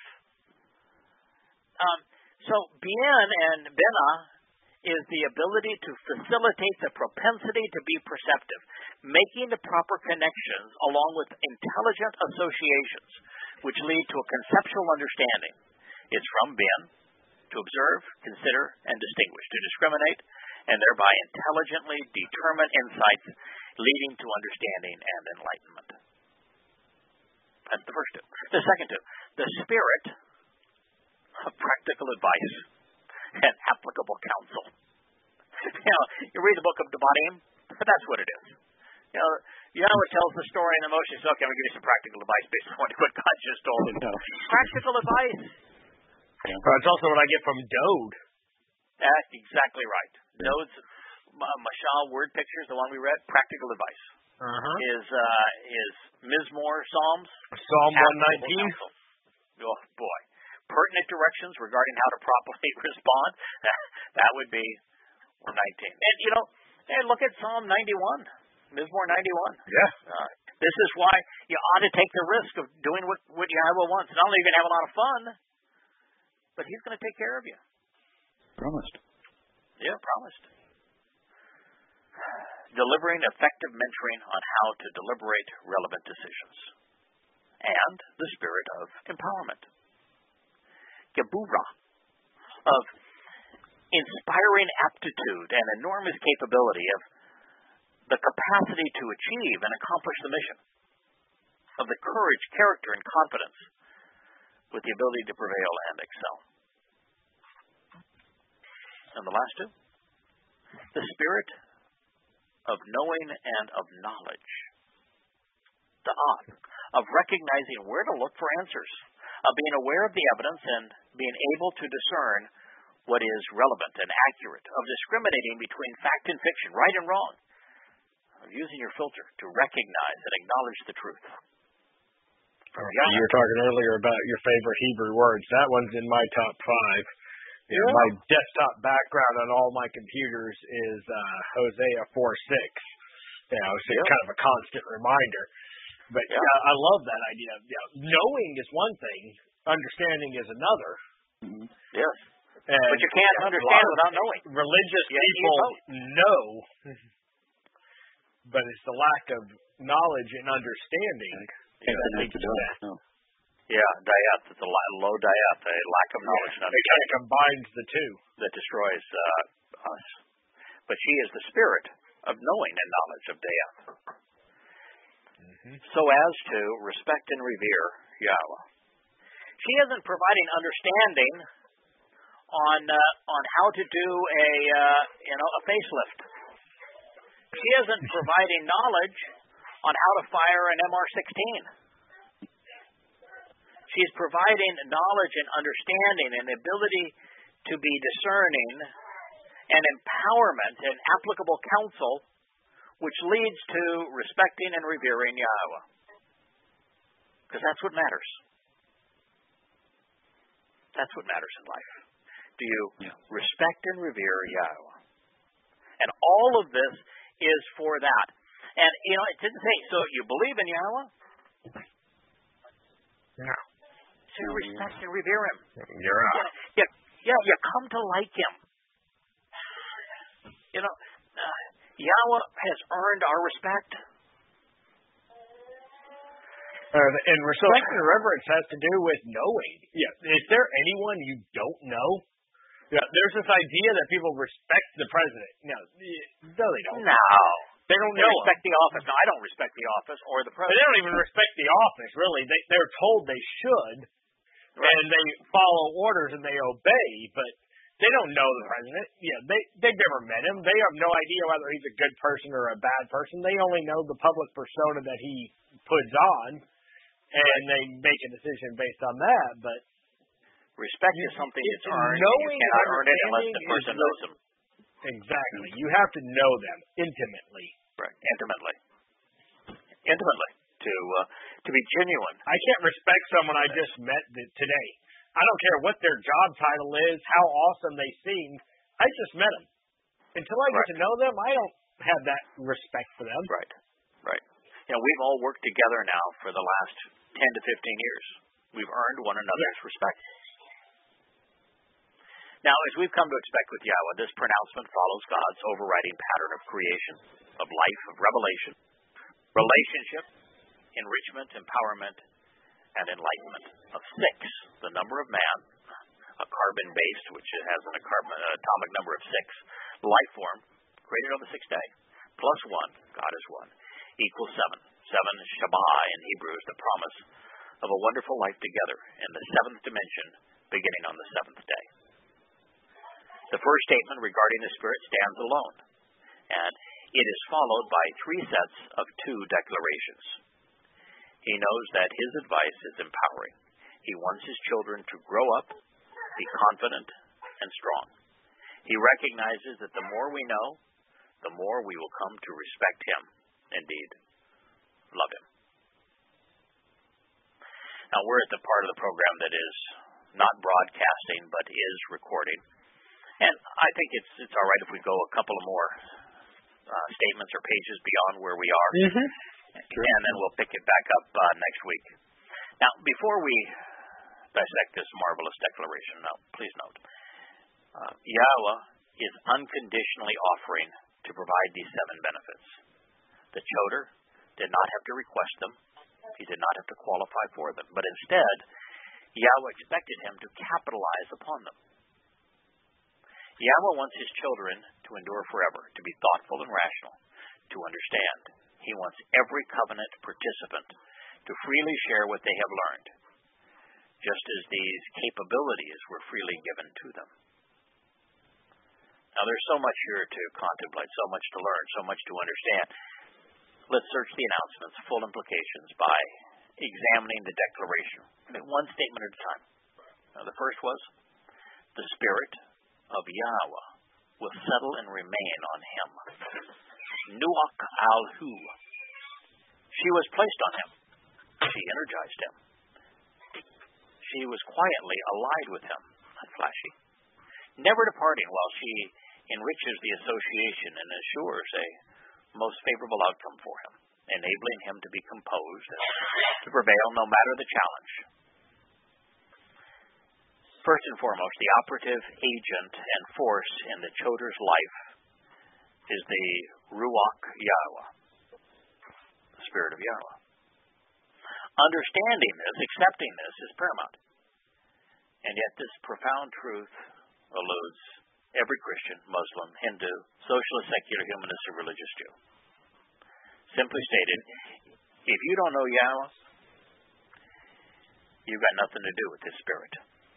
Um, so, bien and bena is the ability to facilitate the propensity to be perceptive, making the proper connections along with intelligent associations, which lead to a conceptual understanding. It's from bien, to observe, consider, and distinguish, to discriminate, and thereby intelligently determine insights leading to understanding and enlightenment. That's the first two. The second two, the spirit of practical advice and applicable counsel. you know, you read the book of Devarim, but that's what it is. You know, Yahweh tells the story and the Moshe says, okay, I'm going to give you some practical advice based on what God just told him. No. Practical advice. But it's also what I get from Dode. That's exactly right. Dode's uh, Mashal word pictures, the one we read, practical advice. Uh-huh. Is uh, is Mizmor Psalms. Psalm one nineteen. Oh, boy. Pertinent directions regarding how to properly respond. That would be one nineteen. And, you know, and look at Psalm ninety-one. Mizmor ninety-one. Yeah. Uh, this is why you ought to take the risk of doing what, what Yahweh wants. Not only are you going to have a lot of fun, but He's going to take care of you. Promised. Yeah, promised. Delivering effective mentoring on how to deliberate relevant decisions. And the spirit of empowerment. Gebura, of inspiring aptitude and enormous capability of the capacity to achieve and accomplish the mission, of the courage, character, and confidence with the ability to prevail and excel. And the last two, the spirit of knowing and of knowledge, da'at, of recognizing where to look for answers, of being aware of the evidence and being able to discern what is relevant and accurate, of discriminating between fact and fiction, right and wrong, of using your filter to recognize and acknowledge the truth. Yeah. You were talking earlier about your favorite Hebrew words. That one's in my top five. You know, yeah. My desktop background on all my computers is uh, Hosea four six. You know, so yeah. It's kind of a constant reminder. But yeah. Yeah, I love that idea. Yeah, knowing is one thing, understanding is another. Mm-hmm. Yes. And but you can't understand without knowing. Religious yeah, people know, but it's the lack of knowledge and understanding yeah, that leads to that. No. Yeah, dayat, it's a low dayat, a lack of knowledge yeah, and understanding. It kind of combines the two. That destroys uh, us. But she is the spirit of knowing and knowledge of dayat. Mm-hmm. So as to respect and revere Yahweh. She isn't providing understanding on uh, on how to do a uh, you know a facelift. She isn't providing knowledge on how to fire an M R sixteen. She's providing knowledge and understanding and the ability to be discerning and empowerment and applicable counsel, which leads to respecting and revering Yahweh. Because that's what matters. That's what matters in life. Do you yeah. respect and revere Yahweh? And all of this is for that. And, you know, it didn't say, so you believe in Yahweh? No. So you respect and revere Him. You're right. Yeah, yeah, yeah, you come to like Him. You know, uh, Yahweh has earned our respect. Uh, and respect and reverence has to do with knowing. Yeah. Is there anyone you don't know? Yeah. There's this idea that people respect the president. No, no, they don't. No. They don't they know respect him. the office. No, I don't respect the office or the president. But they don't even respect the office, really. They, they're told they should, right. And they follow orders and they obey, but they don't know the president. Yeah, they, they've never met him. They have no idea whether he's a good person or a bad person. They only know the public persona that he puts on, and they make a decision based on that. But respect is something that's earned. Knowing you cannot earn it unless the person knows him. Exactly. You have to know them intimately. Right. Intimately. Intimately. To uh, to be genuine. I can't respect someone I just met today. I don't care what their job title is, how awesome they seem. I just met them. Until I get right. to know them, I don't have that respect for them. Right. Right. You know, we've all worked together now for the last ten to fifteen years. We've earned one another's yeah. respect. Now, as we've come to expect with Yahweh, this pronouncement follows God's overriding pattern of creation, of life, of revelation, relationship, enrichment, empowerment, and enlightenment. Of six, the number of man, a carbon-based, which has an carbon, an atomic number of six, life form, created on the sixth day, plus one, God is one, equals seven. Seven, Shabbat in Hebrew, is the promise of a wonderful life together in the seventh dimension, beginning on the seventh day. The first statement regarding the Spirit stands alone, and it is followed by three sets of two declarations. He knows that his advice is empowering. He wants his children to grow up, be confident, and strong. He recognizes that the more we know, the more we will come to respect him, indeed, love him. Now, we're at the part of the program that is not broadcasting, but is recording. And I think it's it's all right if we go a couple of more uh, statements or pages beyond where we are. Mm-hmm. And then we'll pick it back up uh, next week. Now, before we dissect this marvelous declaration, now, please note, uh, Yahweh is unconditionally offering to provide these seven benefits. The Choder did not have to request them. He did not have to qualify for them. But instead, Yahweh expected him to capitalize upon them. Yahweh wants his children to endure forever, to be thoughtful and rational, to understand. He wants every covenant participant to freely share what they have learned, just as these capabilities were freely given to them. Now, there's so much here to contemplate, so much to learn, so much to understand. Let's search the announcements, full implications, by examining the declaration, one statement at a time. Now, the first was, the Spirit of Yahweh will settle and remain on him. Nuach al-Hu. She was placed on him. She energized him. She was quietly allied with him, not flashy, never departing while she enriches the association and assures a most favorable outcome for him, enabling him to be composed and to prevail no matter the challenge. First and foremost, the operative agent and force in the Choder's life is the Ruach Yahweh, the Spirit of Yahweh. Understanding this, accepting this, is paramount. And yet this profound truth eludes every Christian, Muslim, Hindu, socialist, secular, humanist, or religious Jew. Simply stated, if you don't know Yahweh, you've got nothing to do with His Spirit.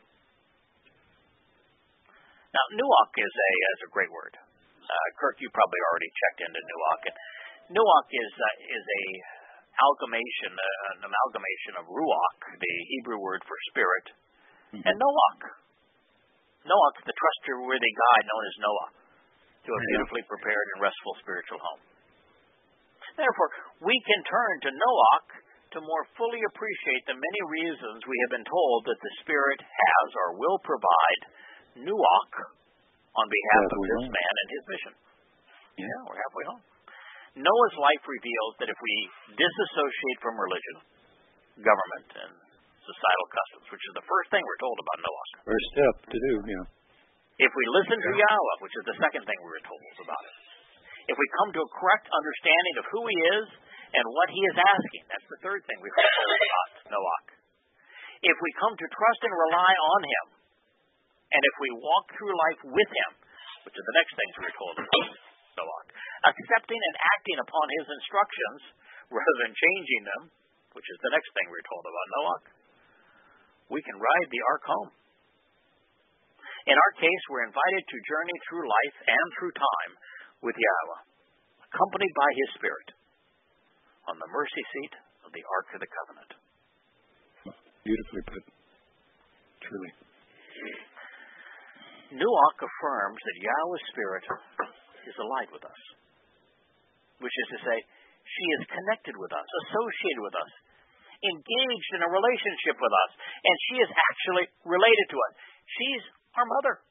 Now, Nuach is a is a great word. Uh, Kirk, you probably already checked into Nuach. And Nuach is uh, is a amalgamation, uh, an amalgamation of Ruach, the Hebrew word for spirit, mm-hmm. and Noach. Noach, the trustworthy guide known as Noah, to a beautifully prepared and restful spiritual home. Therefore, we can turn to Noach to more fully appreciate the many reasons we have been told that the Spirit has or will provide Nuach on behalf of this man and his mission. Yeah. yeah, we're halfway home. Noah's life reveals that if we disassociate from religion, government, and societal customs, which is the first thing we're told about Noah. First step to do, yeah. If we listen to Yahweh, which is the second thing we were told about it. If we come to a correct understanding of who he is and what he is asking, that's the third thing we were told about Noah. If we come to trust and rely on him, and if we walk through life with him, which are the next things we were told about Noah, accepting and acting upon his instructions rather than changing them, which is the next thing we were told about Noah, we can ride the ark home. In our case, we're invited to journey through life and through time with Yahweh, accompanied by his Spirit, on the mercy seat of the Ark of the Covenant. Beautifully put. Truly. Nuach affirms that Yahweh's Spirit is allied with us, which is to say, she is connected with us, associated with us, engaged in a relationship with us, and she is actually related to us. She's our mother.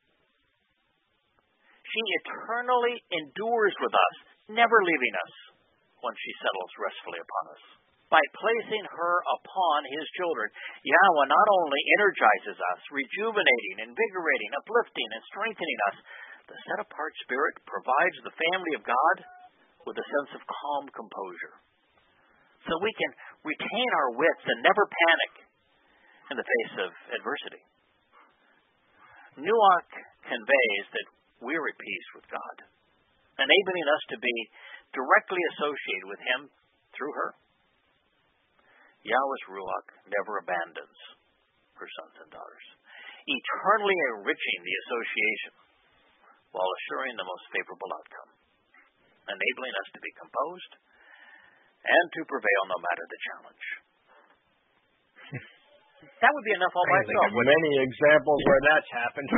She eternally endures with us, never leaving us when she settles restfully upon us. By placing her upon his children, Yahweh not only energizes us, rejuvenating, invigorating, uplifting, and strengthening us, the set-apart Spirit provides the family of God with a sense of calm composure, so we can retain our wits and never panic in the face of adversity. Nuach conveys that we're at peace with God, enabling us to be directly associated with him through her. Yahweh's Ruach never abandons her sons and daughters, eternally enriching the association while assuring the most favorable outcome, enabling us to be composed and to prevail no matter the challenge. That would be enough all by itself. Many examples where that's happened.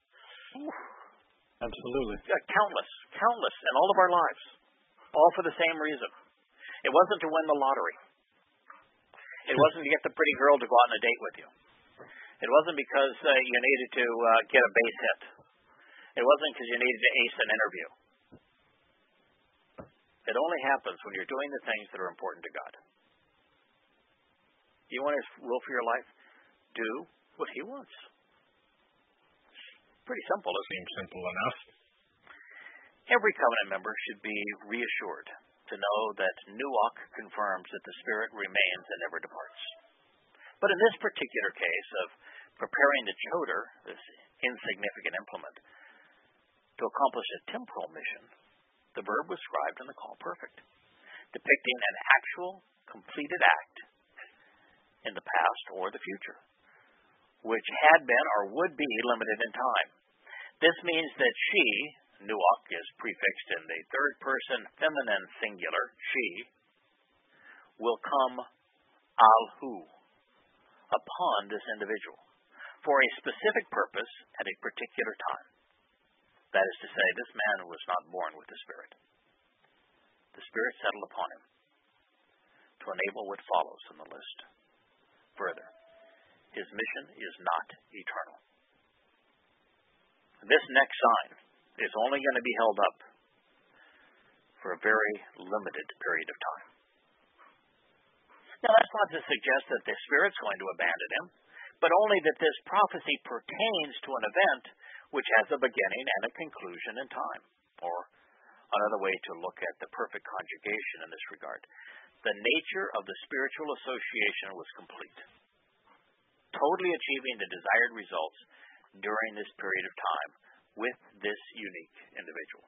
Absolutely. Yeah, countless, countless in all of our lives, all for the same reason. It wasn't to win the lottery. It wasn't to get the pretty girl to go out on a date with you. It wasn't because uh, you needed to uh, get a base hit. It wasn't because you needed to ace an interview. It only happens when you're doing the things that are important to God. You want His will for your life? Do what He wants. Pretty simple, isn't it? Seems simple enough. Every covenant member should be reassured to know that Nuach confirms that the Spirit remains and never departs. But in this particular case of preparing the choder, this insignificant implement, to accomplish a temporal mission, the verb was scribed in the call perfect, depicting an actual, completed act in the past or the future, which had been or would be limited in time. This means that she, Nuach is prefixed in the third person feminine singular, she, will come alhu, upon this individual, for a specific purpose at a particular time. That is to say, this man was not born with the Spirit. The Spirit settled upon him to enable what follows in the list. Further, his mission is not eternal. This next sign is only going to be held up for a very limited period of time. Now, that's not to suggest that the Spirit's going to abandon him, but only that this prophecy pertains to an event which has a beginning and a conclusion in time. Or another way to look at the perfect conjugation in this regard. The nature of the spiritual association was complete, totally achieving the desired results during this period of time with this unique individual.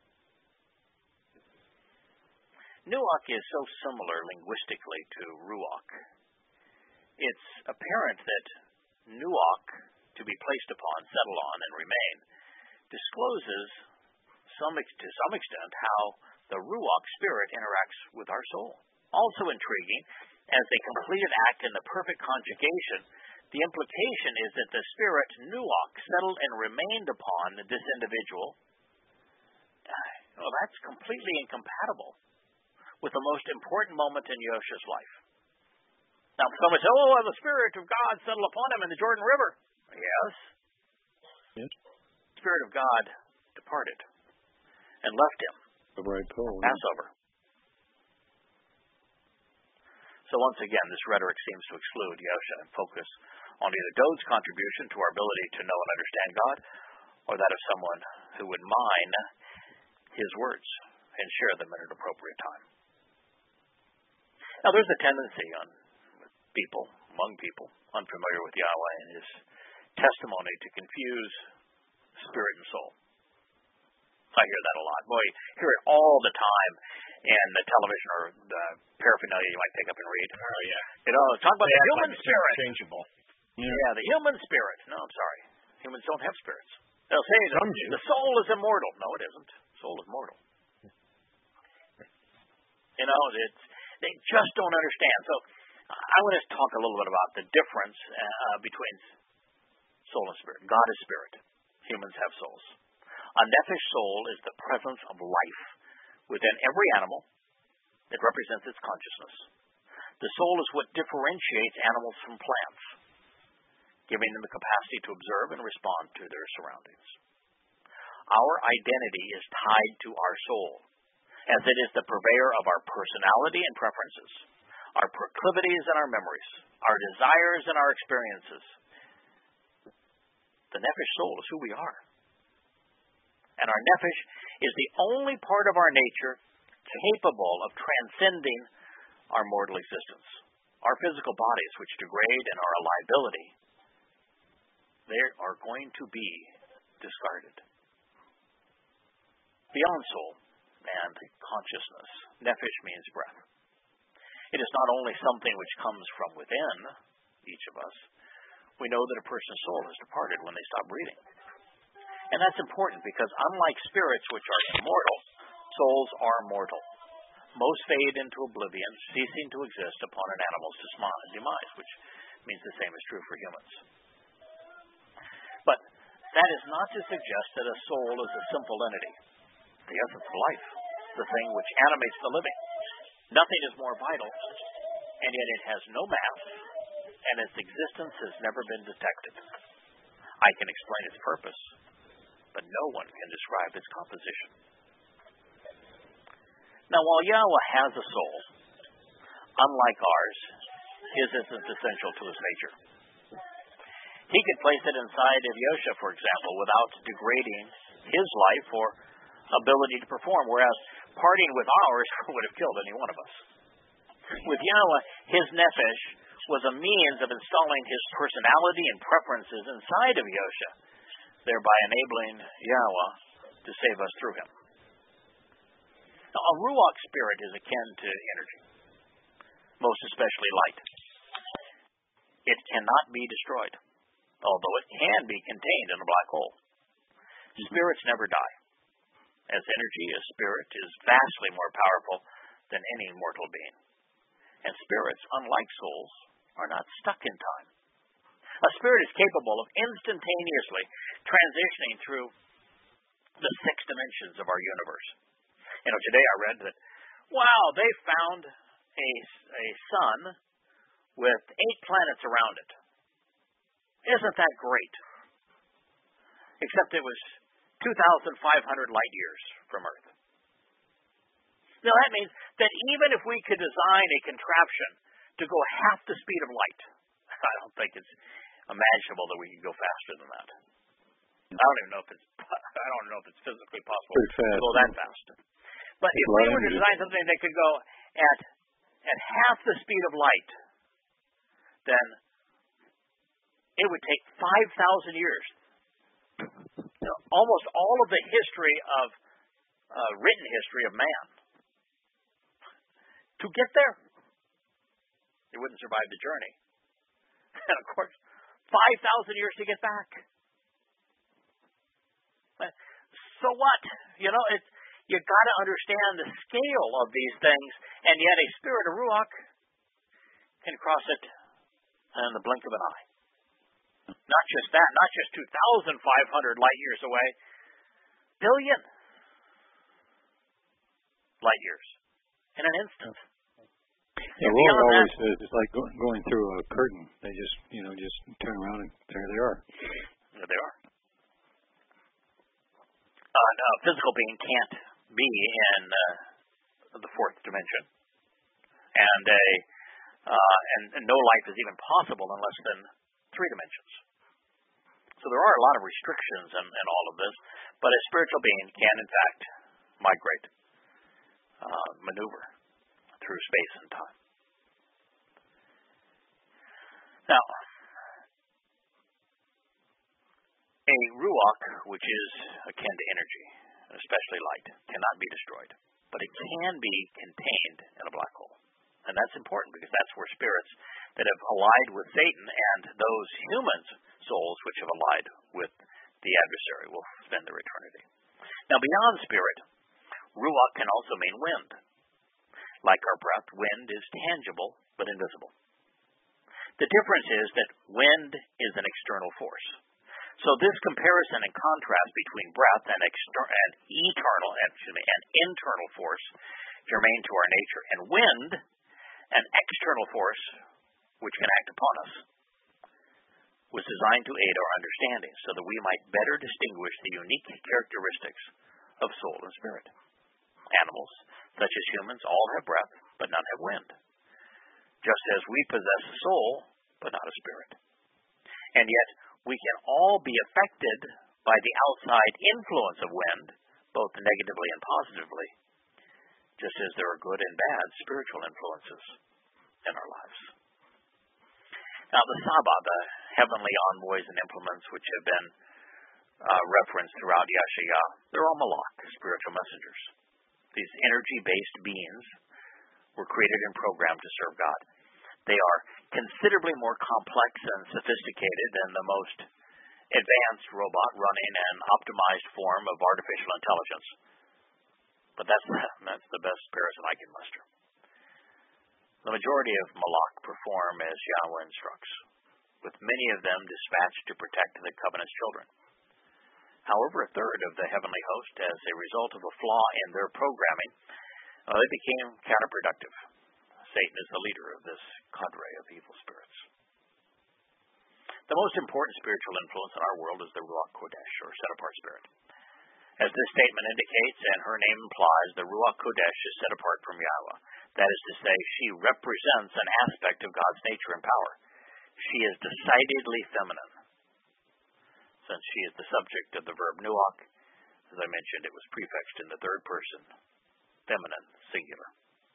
Nuach is so similar linguistically to Ruach. It's apparent that Nuach, to be placed upon, settle on, and remain, discloses some, to some extent how the Ruach spirit interacts with our soul. Also intriguing, as a completed act in the perfect conjugation, the implication is that the spirit Nuach settled and remained upon this individual. Well, that's completely incompatible with the most important moment in Yoshua's life. Now, someone says, oh, the Spirit of God settled upon him in the Jordan River. Yes. Yes. The Spirit of God departed and left him. The right pole. Passover. So once again, this rhetoric seems to exclude Yoshua and focus on either Dode's contribution to our ability to know and understand God, or that of someone who would mine his words and share them at an appropriate time. Now, there's a tendency on people, among people, unfamiliar with Yahweh and His testimony to confuse spirit and soul. I hear that a lot. Boy, you hear it all the time in the television or the paraphernalia you might pick up and read. Oh, yeah. You know, talk about they the human like spirit. Changeable. Yeah. yeah, the human spirit. No, I'm sorry. Humans don't have spirits. They'll say Some the, do. the soul is immortal. No, it isn't. The soul is mortal. You know, it's, they just don't understand. So I want to talk a little bit about the difference uh, between soul and spirit. God is spirit. Humans have souls. A nephesh soul is the presence of life within every animal that represents its consciousness. The soul is what differentiates animals from plants, giving them the capacity to observe and respond to their surroundings. Our identity is tied to our soul, as it is the purveyor of our personality and preferences, our proclivities and our memories, our desires and our experiences. The nephesh soul is who we are. And our nephesh is the only part of our nature capable of transcending our mortal existence. Our physical bodies, which degrade and are a liability, they are going to be discarded. Beyond soul and consciousness, nephesh means breath. It is not only something which comes from within each of us. We know that a person's soul has departed when they stop breathing. And that's important because unlike spirits, which are immortal, souls are mortal. Most fade into oblivion, ceasing to exist upon an animal's demise, which means the same is true for humans. But that is not to suggest that a soul is a simple entity, the essence of life, the thing which animates the living. Nothing is more vital, and yet it has no mass, and its existence has never been detected. I can explain its purpose, but no one can describe its composition. Now, while Yahweh has a soul, unlike ours, his isn't essential to his nature. He could place it inside of Yosha, for example, without degrading his life or ability to perform, whereas parting with ours would have killed any one of us. With Yahweh, his nefesh was a means of installing his personality and preferences inside of Yosha, thereby enabling Yahweh to save us through him. Now, a Ruach spirit is akin to energy, most especially light. It cannot be destroyed, although it can be contained in a black hole. Spirits never die, as energy as spirit is vastly more powerful than any mortal being. And spirits, unlike souls, are not stuck in time. A spirit is capable of instantaneously transitioning through the six dimensions of our universe. You know, today I read that, wow, they found a, a sun with eight planets around it. Isn't that great? Except it was two thousand five hundred light years from Earth. Now that means that even if we could design a contraption to go half the speed of light, I don't think it's imaginable that we could go faster than that. I don't even know if it's I don't know if it's physically possible to go that fast. But if we were to design something that could go at at half the speed of light, then it would take five thousand years. You know, almost all of the history of uh, written history of man to get there. They wouldn't survive the journey, and of course, five thousand years to get back. But so what? You know, it's you got to understand the scale of these things, and yet a spirit of Ruach can cross it in the blink of an eye. Not just that, not just two thousand five hundred light years away, billion light years in an instant. Yeah, Ruach always says it's like going, going through a curtain. They just, you know, just turn around and there they are. There they are. Uh, no, a physical being can't be in uh, the fourth dimension, and a uh, and, and no life is even possible in less than three dimensions. So there are a lot of restrictions in, in all of this, but a spiritual being can, in fact, migrate, uh, maneuver through space and time. Now, a ruach, which is akin to energy, especially light, cannot be destroyed, but it can be contained in a black hole. And that's important because that's where spirits that have allied with Satan and those humans' souls which have allied with the adversary will spend their eternity. Now, beyond spirit, ruach can also mean wind. Like our breath, wind is tangible but invisible. The difference is that wind is an external force. So this comparison and contrast between breath and, exter- and eternal, excuse me, and internal force germane to our nature, and wind, an external force which can act upon us, was designed to aid our understanding so that we might better distinguish the unique characteristics of soul and spirit. Animals, such as humans, all have breath, but none have wind. Just as we possess a soul, but not a spirit. And yet, we can all be affected by the outside influence of wind, both negatively and positively, just as there are good and bad spiritual influences in our lives. Now, the Saba, the heavenly envoys and implements which have been uh, referenced throughout Yashayah, they're all Malach, spiritual messengers. These energy-based beings were created and programmed to serve God. They are considerably more complex and sophisticated than the most advanced robot running an optimized form of artificial intelligence. But that's that's the best comparison I can muster. The majority of Malak perform as Yahweh instructs, with many of them dispatched to protect the covenant's children. However, a third of the heavenly host, as a result of a flaw in their programming, uh, they became counterproductive. Satan is the leader of this cadre of evil spirits. The most important spiritual influence in our world is the Ruach Kodesh, or set-apart spirit. As this statement indicates, and her name implies, the Ruach Kodesh is set apart from Yahweh. That is to say, she represents an aspect of God's nature and power. She is decidedly feminine. Since she is the subject of the verb nuach, as I mentioned, it was prefixed in the third person, feminine, singular.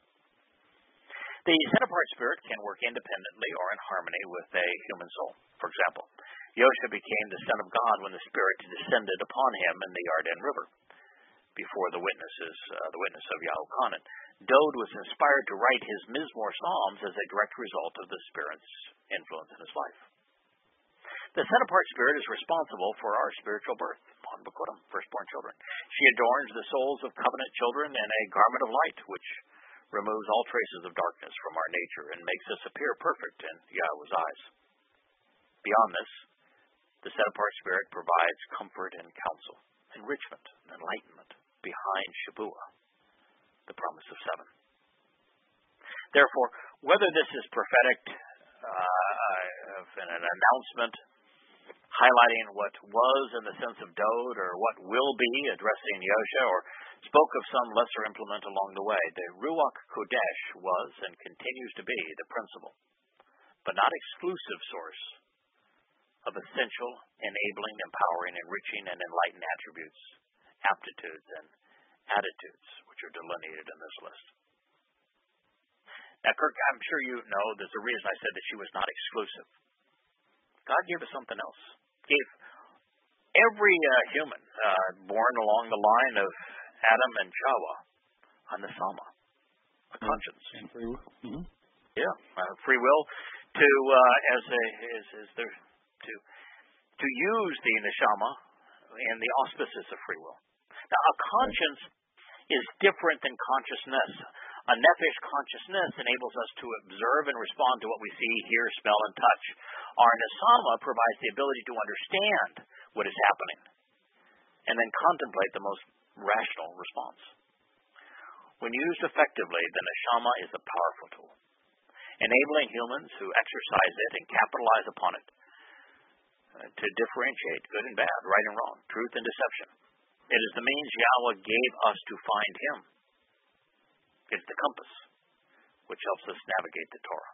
The set-apart spirit can work independently or in harmony with a human soul. For example, Yosha became the son of God when the Spirit descended upon him in the Yarden River. Before the witnesses, uh, the witness of Yahuchanan, Dode was inspired to write his Mizmor Psalms as a direct result of the Spirit's influence in his life. The set-apart spirit is responsible for our spiritual birth, Mon Bekodim, firstborn children. She adorns the souls of covenant children in a garment of light, which removes all traces of darkness from our nature and makes us appear perfect in Yahweh's eyes. Beyond this, the set-apart spirit provides comfort and counsel, enrichment and enlightenment behind Shabuah, the promise of seven. Therefore, whether this is prophetic uh, an announcement highlighting what was in the sense of Dode or what will be addressing Yosha, or spoke of some lesser implement along the way, the Ruach Kodesh was and continues to be the principal, but not exclusive source of essential, enabling, empowering, enriching, and enlightened attributes, aptitudes, and attitudes, which are delineated in this list. Now, Kirk, I'm sure you know there's a reason I said that she was not exclusive. God gave us something else. Gave every uh, human uh, born along the line of Adam and Chawa a nesama, a conscience. And free will. Mm-hmm. Yeah, uh, free will to uh, as a as, as the to to use the neshama in the auspices of free will. Now, a conscience is different than consciousness. A nephesh consciousness enables us to observe and respond to what we see, hear, smell, and touch. Our nesama provides the ability to understand what is happening and then contemplate the most rational response. When used effectively, the neshama is a powerful tool, enabling humans who exercise it and capitalize upon it uh, to differentiate good and bad, right and wrong, truth and deception. It is the means Yahweh gave us to find Him. It's the compass which helps us navigate the Torah.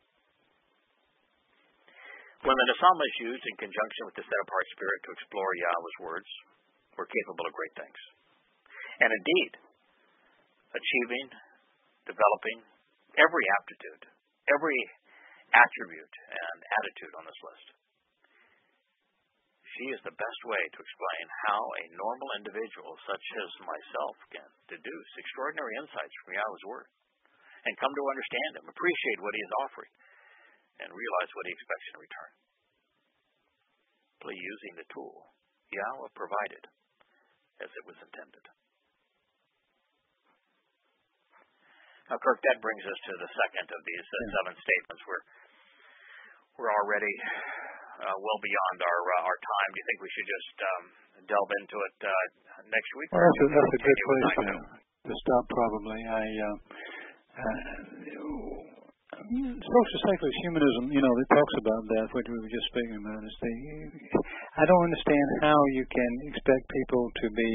When the Nesama is used in conjunction with the set-apart spirit to explore Yahweh's words, we're capable of great things. And indeed, achieving, developing every aptitude, every attribute and attitude on this list. She is the best way to explain how a normal individual such as myself can deduce extraordinary insights from Yahweh's Word and come to understand Him, appreciate what He is offering, and realize what He expects in return. Play using the tool Yahweh provided as it was intended. Now, Kirk, that brings us to the second of these uh, seven statements. We're, we're already uh, well beyond our uh, our time. Do you think we should just um, delve into it uh, next week? Well, that's a, that's a good place to, to stop, probably. I, uh, uh, social secular humanism, you know, it talks about that, what we were just speaking about. Is the, I don't understand how you can expect people to be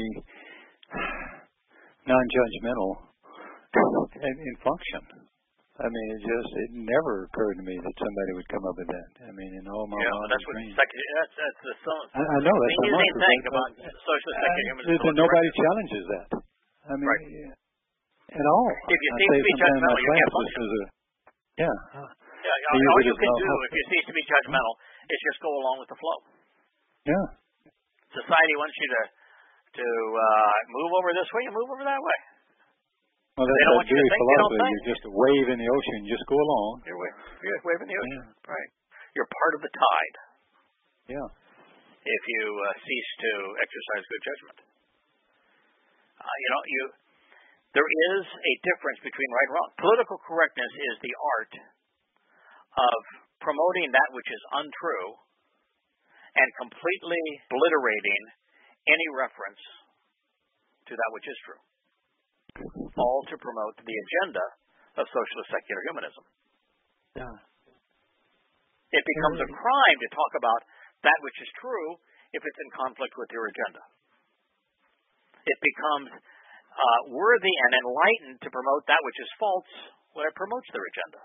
non-judgmental in, in function. I mean, it just, it never occurred to me that somebody would come up with that. I mean, in all my yeah, life. that's what secular, that's, that's the some, I, I know that's the the thing about social secular humanism. Uh, nobody challenges that. I mean, right. yeah, at all. If you I cease to be judgmental, you can't function. A, yeah. Yeah, all, all you can do if you cease to be judgmental is just go along with the flow. Yeah. Society wants you to to uh, move over this way, you move over that way. Well, that's that very philosophy. You just a wave in the ocean, you just go along. You're, wave, you're waving the ocean, yeah. Right? You're part of the tide. Yeah. if you uh, cease to exercise good judgment. Uh, you know, you there is a difference between right and wrong. Political correctness is the art of promoting that which is untrue and completely obliterating any reference to that which is true, all to promote the agenda of socialist secular humanism. Yeah. It becomes a crime to talk about that which is true if it's in conflict with your agenda. It becomes uh, worthy and enlightened to promote that which is false when it promotes their agenda.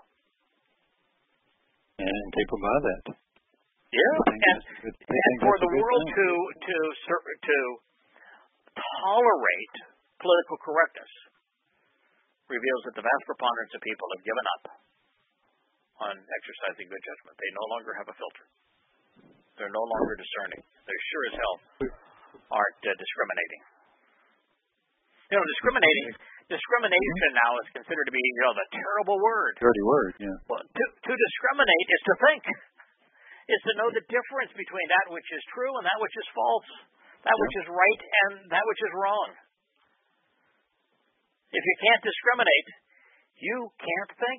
And people buy that. Yeah, and, and for the world to to to tolerate political correctness reveals that the vast preponderance of people have given up on exercising good judgment. They no longer have a filter. They're no longer discerning. They sure as hell aren't uh, discriminating. You know, discriminating, discrimination now is considered to be, you know, the terrible word. Dirty word, yeah. Well, to, to discriminate is to think, is to know the difference between that which is true and that which is false, that yeah. which is right and that which is wrong. If you can't discriminate, you can't think.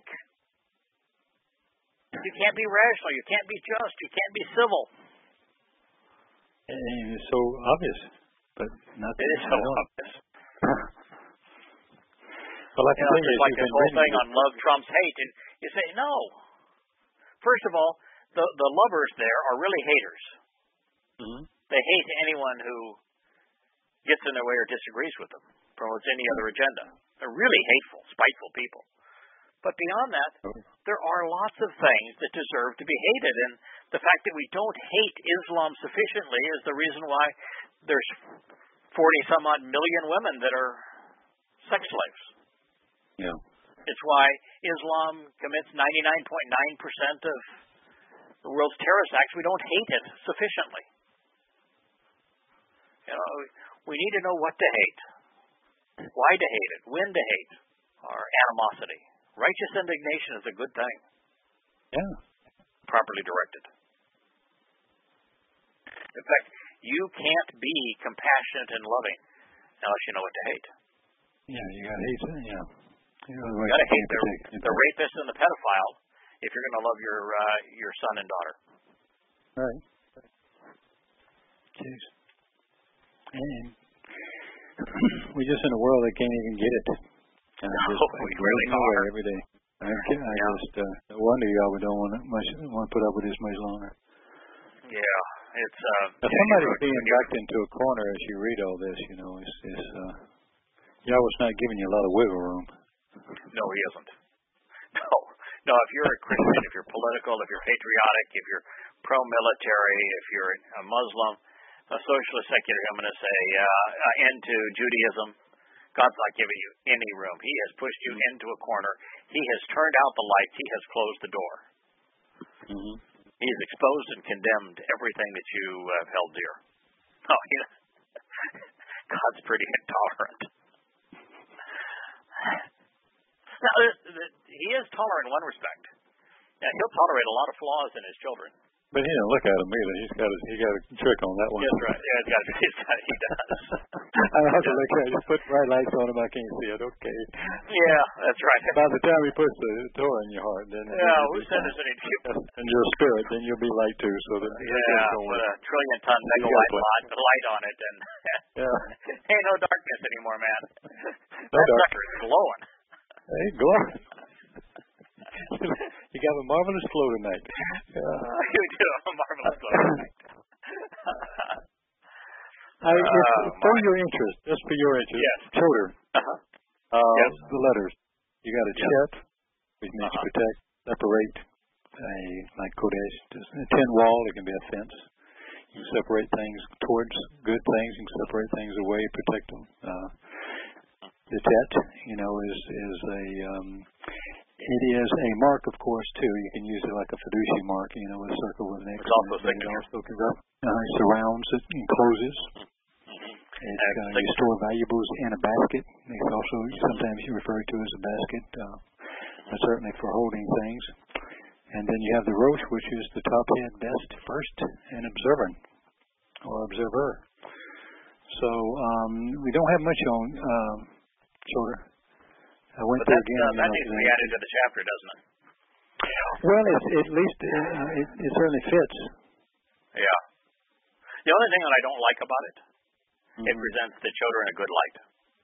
You can't be rational. You can't be just. You can't be civil. And it's so obvious, but not. It is so obvious. Well, I can you know, tell you, it's like this whole thing on love trumps hate, and you say no. First of all, the the lovers there are really haters. Mm-hmm. They hate anyone who gets in their way or disagrees with them, promotes any other agenda. They're really hateful, spiteful people. But beyond that, there are lots of things that deserve to be hated, and the fact that we don't hate Islam sufficiently is the reason why there's forty some odd million women that are sex slaves. Yeah. It's why Islam commits ninety-nine point nine percent of the world's terrorist acts. We don't hate it sufficiently. You know, we need to know what to hate, why to hate it, when to hate, or animosity. Righteous indignation is a good thing. Yeah. Properly directed. In fact, you can't be compassionate and loving unless you know what to hate. Yeah, you gotta hate it, yeah. You gotta, gotta hate the, the rapist and the pedophile if you're going to love your uh, your son and daughter. Right. Jeez. And we're just in a world that can't even get it. And I just, oh, we really are every day. I, I yeah. just uh, no wonder y'all don't want to much want to put up with this much longer. Yeah, it's uh. Now, somebody's being backed into a corner as you read all this. You know, it's, it's uh, Yahweh's not giving you a lot of wiggle room. No, he isn't. No, no. If you're a Christian, if you're political, if you're patriotic, if you're pro-military, if you're a Muslim, a socialist, secular humanist, a uh, end to Judaism. God's not giving you any room. He has pushed you into a corner. He has turned out the lights. He has closed the door. Mm-hmm. He has exposed and condemned everything that you have held dear. Oh, you know, God's pretty intolerant. Now, he is tolerant in one respect. Now, he'll tolerate a lot of flaws in his children. But he don't look at him either. He's got a, he got a trick on that one. That's right. Yeah, he's got, he's got, he does. I have to look at it. Just put bright lights on him. I can't see it. Okay. Yeah, that's right. By the time he puts the door in your heart, then yeah, who said there's any in your spirit, then you'll be light too. So that yeah, with a trillion ton megawatt light, light on it, and yeah, ain't no darkness anymore, man. No that dark. sucker's glowing. Hey, glowing. You got a marvelous flow tonight. Uh, you do a marvelous flow tonight. I, uh, for my. your interest, just for your interest, yes. Choder. Uh-huh. Uh, yes. The letters. You got a yes. chet, which means uh-huh. protect, separate, a, like Kodesh, just a tin wall, it can be a fence. You can separate things towards good things, you can separate things away, protect them. Uh, the tet, you know, is, is a... Um, It is a mark, of course, too. You can use it like a fiduciary mark, you know, a circle with an X. It's also it signature. also uh, it surrounds it, encloses. Mm-hmm. It, uh, you store valuables in a basket. It's also sometimes referred to as a basket, uh, but certainly for holding things. And then you have the rosh, which is the top head, best, first, and observant. or observer. So um, we don't have much on um, Choder. I went but there that, again. Uh, that you know, needs to be added to the chapter, doesn't it? Well, it's, at least uh, it, it certainly fits. Yeah. The only thing that I don't like about it, mm-hmm. it presents the Choder in a good light.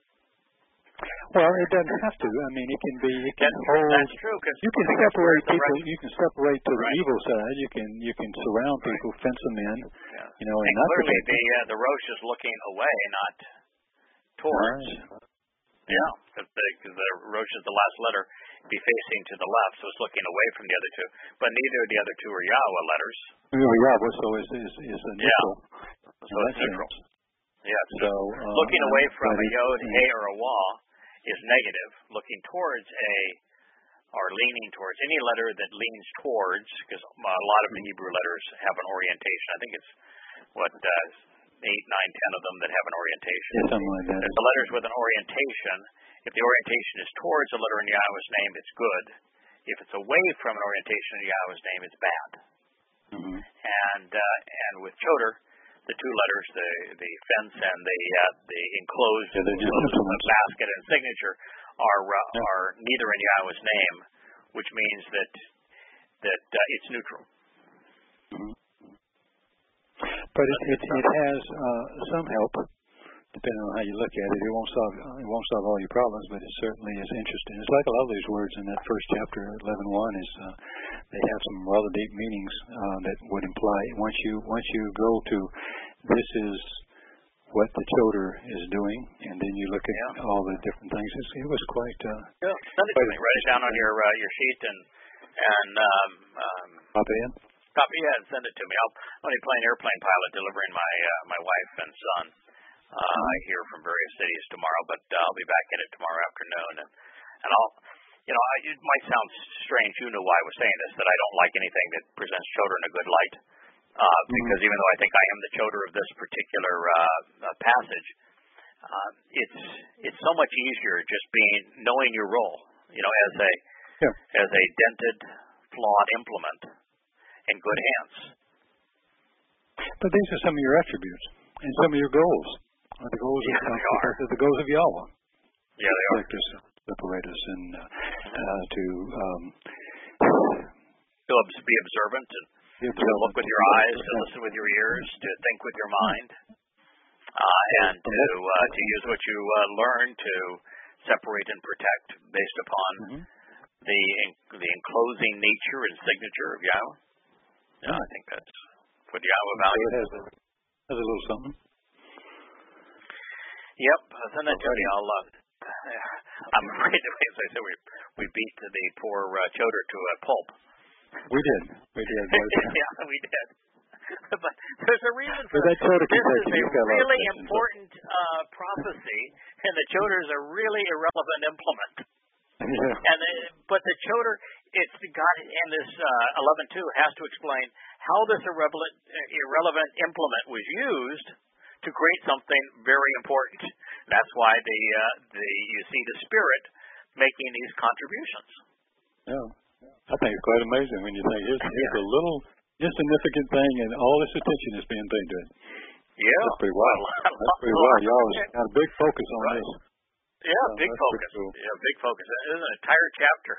Well, it doesn't have to. I mean, it can be. It can that's, hold. That's true. Cause you can separate people. Right. You can separate to right. the evil side. You can you can surround right. people, fence them in. Yeah. You know, and, and not clearly the uh, the Rosh is looking away, not towards. Right. Yeah, because the, the Rosh is the last letter, be facing to the left, so it's looking away from the other two. But neither of the other two are Yahweh letters. Oh, Yahweh, so is is is a neutral. Yeah. So it's neutral. Yeah. So uh, looking away from a Yod, yeah. Hey, or a Wah is negative. Looking towards a, or leaning towards, any letter that leans towards, because a lot of the Hebrew letters have an orientation. I think it's, what, uh, eight, nine, ten of them that have an orientation. Yeah, something like that. If the letters with an orientation, if the orientation is towards a letter in Yahweh's name, it's good. If it's away from an orientation in Yahweh's name, it's bad. Mm-hmm. And uh, and with Choder, the two letters, the the fence and the uh, the enclosed yeah, enclosed basket and signature, are uh, yeah. are neither in Yahweh's name, which means that that uh, it's neutral. Mm-hmm. But it it, it has uh, some help, depending on how you look at it. It won't solve it won't solve all your problems, but it certainly is interesting. It's like a lot of these words in that first chapter, eleven one, is uh, they have some rather deep meanings uh, that would imply once you once you go to this is what the Choder is doing, and then you look at yeah. all the different things. It's, it was quite. Uh, yeah, send it to me. Write it down on your uh, your sheet and and um, um, copy it. Copy it and send it to me. I'll only play an airplane pilot delivering my uh, my wife and son uh, here from various cities tomorrow, but uh, I'll be back in it tomorrow afternoon, and and I'll. You know, it might sound strange. You know why I was saying this, that I don't like anything that presents Choder in a good light. Uh, mm-hmm. Because even though I think I am the Choder of this particular uh, uh, passage, uh, it's it's so much easier just being knowing your role. You know, as a yeah. as a dented, flawed implement in good hands. But these are some of your attributes and some of your goals. Are the goals yeah, of they are. the goals of Yahweh. Yeah, they are. Separate us and uh, uh, to um, to be observant and to look with your eyes, to listen with your ears, to think with your mind, uh, and to uh, to use what you uh, learn to separate and protect based upon mm-hmm. the the enclosing nature and signature of Yahweh. Yeah, I think that's what Yahweh values. So it has a, has a little something. Yep, send that to me. I'll. Uh, I'm afraid that, as I said, we we beat the poor uh, Choder to a pulp. We did. We did. yeah, we did. But there's a reason for that. Choder this is a really a important uh, prophecy, and the Choder is a really irrelevant implement. Yeah. And the, but the Choder, it's God, and this uh, eleven two has to explain how this irrelevant irrelevant implement was used to create something very important. That's why the uh, the you see the Spirit making these contributions. Yeah, I think it's quite amazing when you think it's, it's a little insignificant thing, and all this attention is being paid to it. Yeah, that's pretty wild. That's pretty wild. Y'all got a big focus on right. this. Yeah, so big focus. Cool. Yeah, big focus. There's an entire chapter.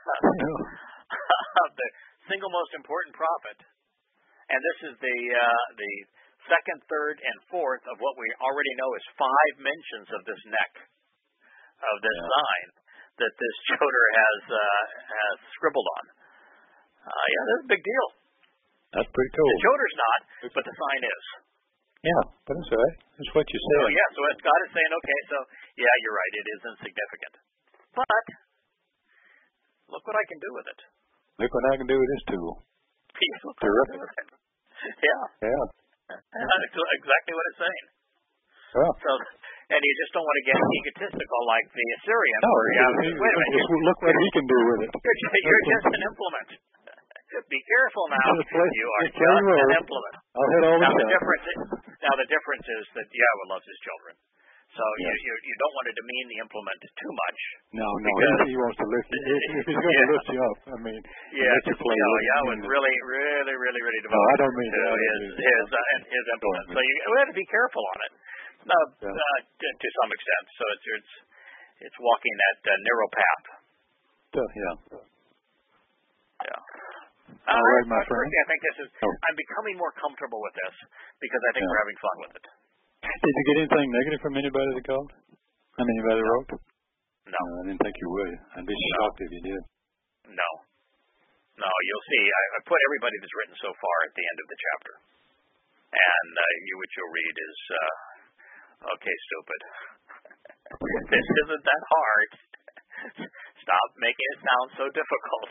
The single most important prophet, and this is the uh, the. second, third, and fourth of what we already know is five mentions of this neck, of this yeah. sign that this Choder has uh, has scribbled on. Uh, yeah, that's a big deal. That's pretty cool. The Choder's not, but the sign is. Yeah, but that's all right. That's what you said. So, yeah, so God is saying, okay, so, yeah, you're right, it is insignificant. But, look what I can do with it. Look what I can do with this tool. Terrific. Yeah. Yeah. That's exactly what it's saying. Yeah. So, and you just don't want to get egotistical like the Assyrian. No, where you have, he, wait a minute. Just look what he can do with it. You're, you're just an implement. Be careful now. You are just an implement. I'll hit all now the the difference. Is, now the difference is that Yahweh loves His children. So yeah. you, you you don't want to demean the implement too much. No, no, he, he wants to lift you. If, if he's going yeah. to lift you up, I mean, yeah, let you play. You know, yeah, I was really, really, really, really devoted no, I don't mean to that. his his, uh, his implement. So you we have to be careful on it. No, yeah. uh, to, to some extent. So it's it's it's walking that uh, narrow path. So, yeah. Yeah. All uh, right, my I, friend. I think this is. Oh. I'm becoming more comfortable with this because I think yeah. we're having fun with it. Did you get anything negative from anybody that called? I mean, anybody that wrote? No. no. I didn't think you would. I'd be shocked no. if you did. No. No, you'll see. I, I put everybody that's written so far at the end of the chapter. And uh, you, what you'll read is, uh, okay, stupid. This isn't that hard. Stop making it sound so difficult.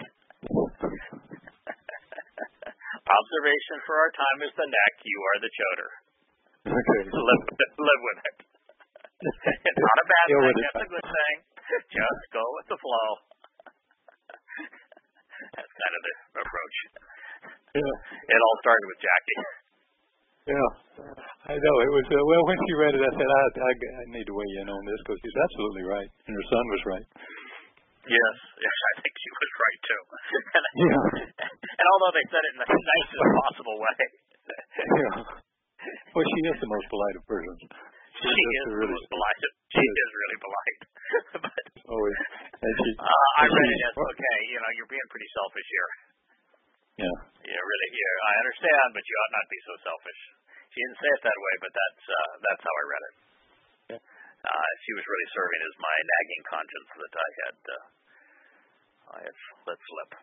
Observation for our time is the neck. You are the choder. Okay. Live, live with it. It's not a bad thing. It's a good thing. Just go with the flow. That's kind of the approach. Yeah. It all started with Jackie. Yeah. I know. It was, uh, well, when she read it, I said, I, I, I need to weigh in on this because she's absolutely right. And her son was right. Yes. Yes, I think she was right, too. and, yeah. and although they said it in the nicest possible way. yeah. Well, she is the most polite of persons. She is really the most polite. She is really polite. but always. And she, uh, I and read she, it as, okay, you know, you're being pretty selfish here. Yeah. Yeah, really. Yeah, I understand, but you ought not be so selfish. She didn't say it that way, but that's uh, that's how I read it. Yeah. Uh, she was really serving as my nagging conscience that I had uh, I had let slip.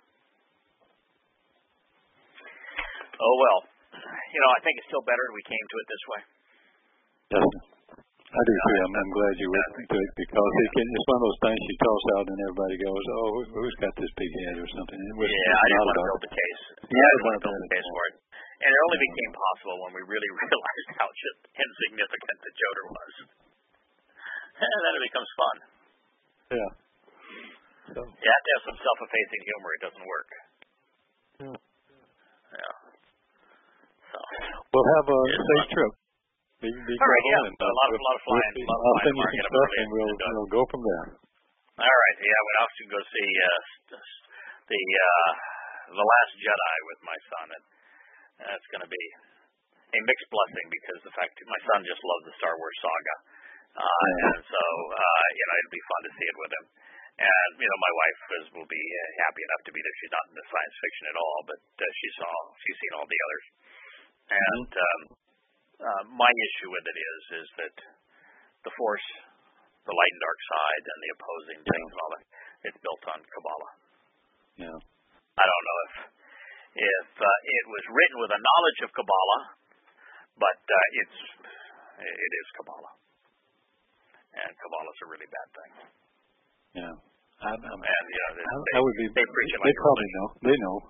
Oh well, you know, I think it's still better we came to it this way. Yes. I do too. I'm, I'm glad you went to it because it can, it's one of those things you toss out and everybody goes, "Oh, who, who's got this big head or something?" It was, yeah, I didn't want to build the case. Yeah, I didn't want to build the case for it. And it only became possible when we really realized how just insignificant the Joder was. And then it becomes fun. Yeah. So. You have to have some self-effacing humor. It doesn't work. Yeah. Yeah. So. We'll have a safe trip. Be, be All right, yeah. And, uh, a lot of, lot of flying. We'll, lot of I'll flying send you some stuff and we'll, we'll go from there. All right. Yeah, I went off to go see uh, the uh, the Last Jedi with my son, and that's going to be a mixed blessing because the fact that my son just loves the Star Wars saga, uh, yeah. and so uh, you know it'll be fun to see it with him. And you know my wife is, will be uh, happy enough to be there. She's not into science fiction at all, but uh, she saw she's seen all the others, and. Um, Uh, my issue with it is is that the Force, the light and dark side, and the opposing yeah. things and all that, it's built on Kabbalah. Yeah. I don't know if if uh, it was written with a knowledge of Kabbalah, but uh, it's it is Kabbalah, and Kabbalah is a really bad thing. Yeah. I'm, I'm, and you know, they, I, they, I would be, they preach it they like probably know. They know.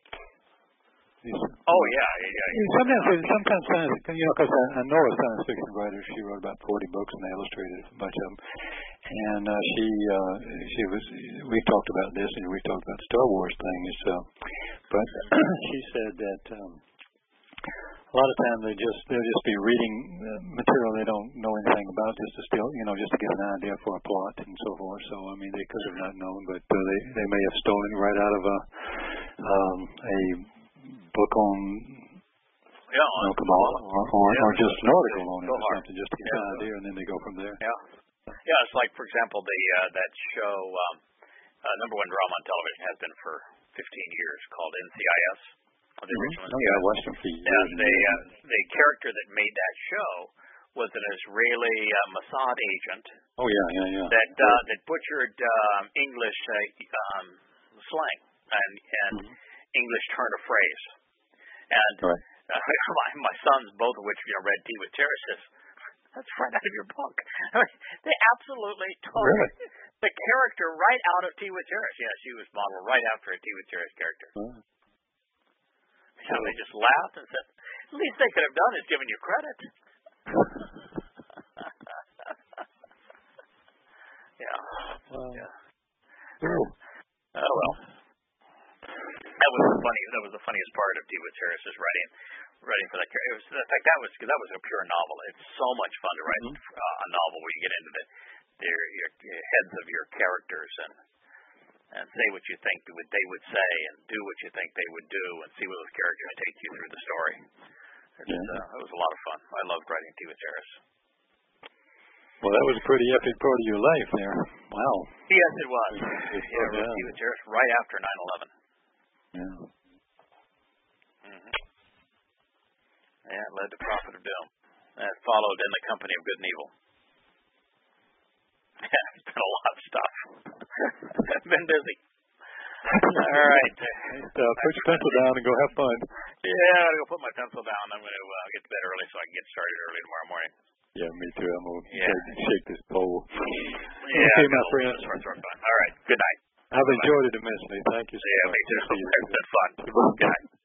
Oh yeah, yeah. yeah. Sometimes, sometimes, you know, because I, I know a science fiction writer. She wrote about forty books and illustrated a bunch of them. And uh, she, uh, she was. We've talked about this, and we've talked about the Star Wars thing. So, but she said that um, a lot of times they just they'll just be reading material they don't know anything about, just to still, you know, just to get an idea for a plot and so forth. So I mean, they could have not known, but uh, they they may have stolen it right out of a um, a book on yeah, on you know, Kabbalah, or, or, yeah. or just an article on it so or something, just to get yeah. an idea, and then they go from there. Yeah, yeah. It's like, for example, the uh, that show, um, uh, number one drama on television has been for fifteen years, called N C I S. The mm-hmm. Oh yeah, I watched them for years. Yeah, the uh, the character that made that show was an Israeli uh, Mossad agent. Oh yeah, yeah, yeah. That uh, that butchered um, English uh, um, slang and and mm-hmm. English turn of phrase. And right. uh, my, my sons, both of which you know read Tea with Terraces, that's right out of your book. I mean, they absolutely took really? the character right out of Tea with Terrace. Yeah, she was modeled right after a Tea with Terrace character. Oh. So they just laughed and said, "The least they could have done is given you credit." yeah. Wow. Yeah. Cool. Oh well. That was the funny. That was the funniest part of Tea with Terrace's writing. writing for that character. It was, in fact, that was because that was a pure novel. It's so much fun to write Mm-hmm. uh, a novel where you get into the their your, your heads of your characters and and say what you think would they would say and do what you think they would do and see where those characters take you through the story. It's, yeah. uh, it was a lot of fun. I loved writing Tea with Terrace. Well, that was a pretty epic part of your life there. Wow. Yes, it was. It's Yeah, yeah. Tea with Terrace right after nine eleven. Yeah. Mm-hmm. Yeah, it led to Prophet of Doom. That followed In the Company of Good and Evil. Yeah, it's been a lot of stuff. Been busy. All right. Uh, put your pencil down and go have fun. Yeah, I'm going to put my pencil down. I'm going to uh, get to bed early so I can get started early tomorrow morning. Yeah, me too. I'm going to Yeah. shake, shake this pole. Yeah, okay, my friend. All right. Good night. I've enjoyed it immensely. Thank you so yeah, much. me too. It's been fun. Good night.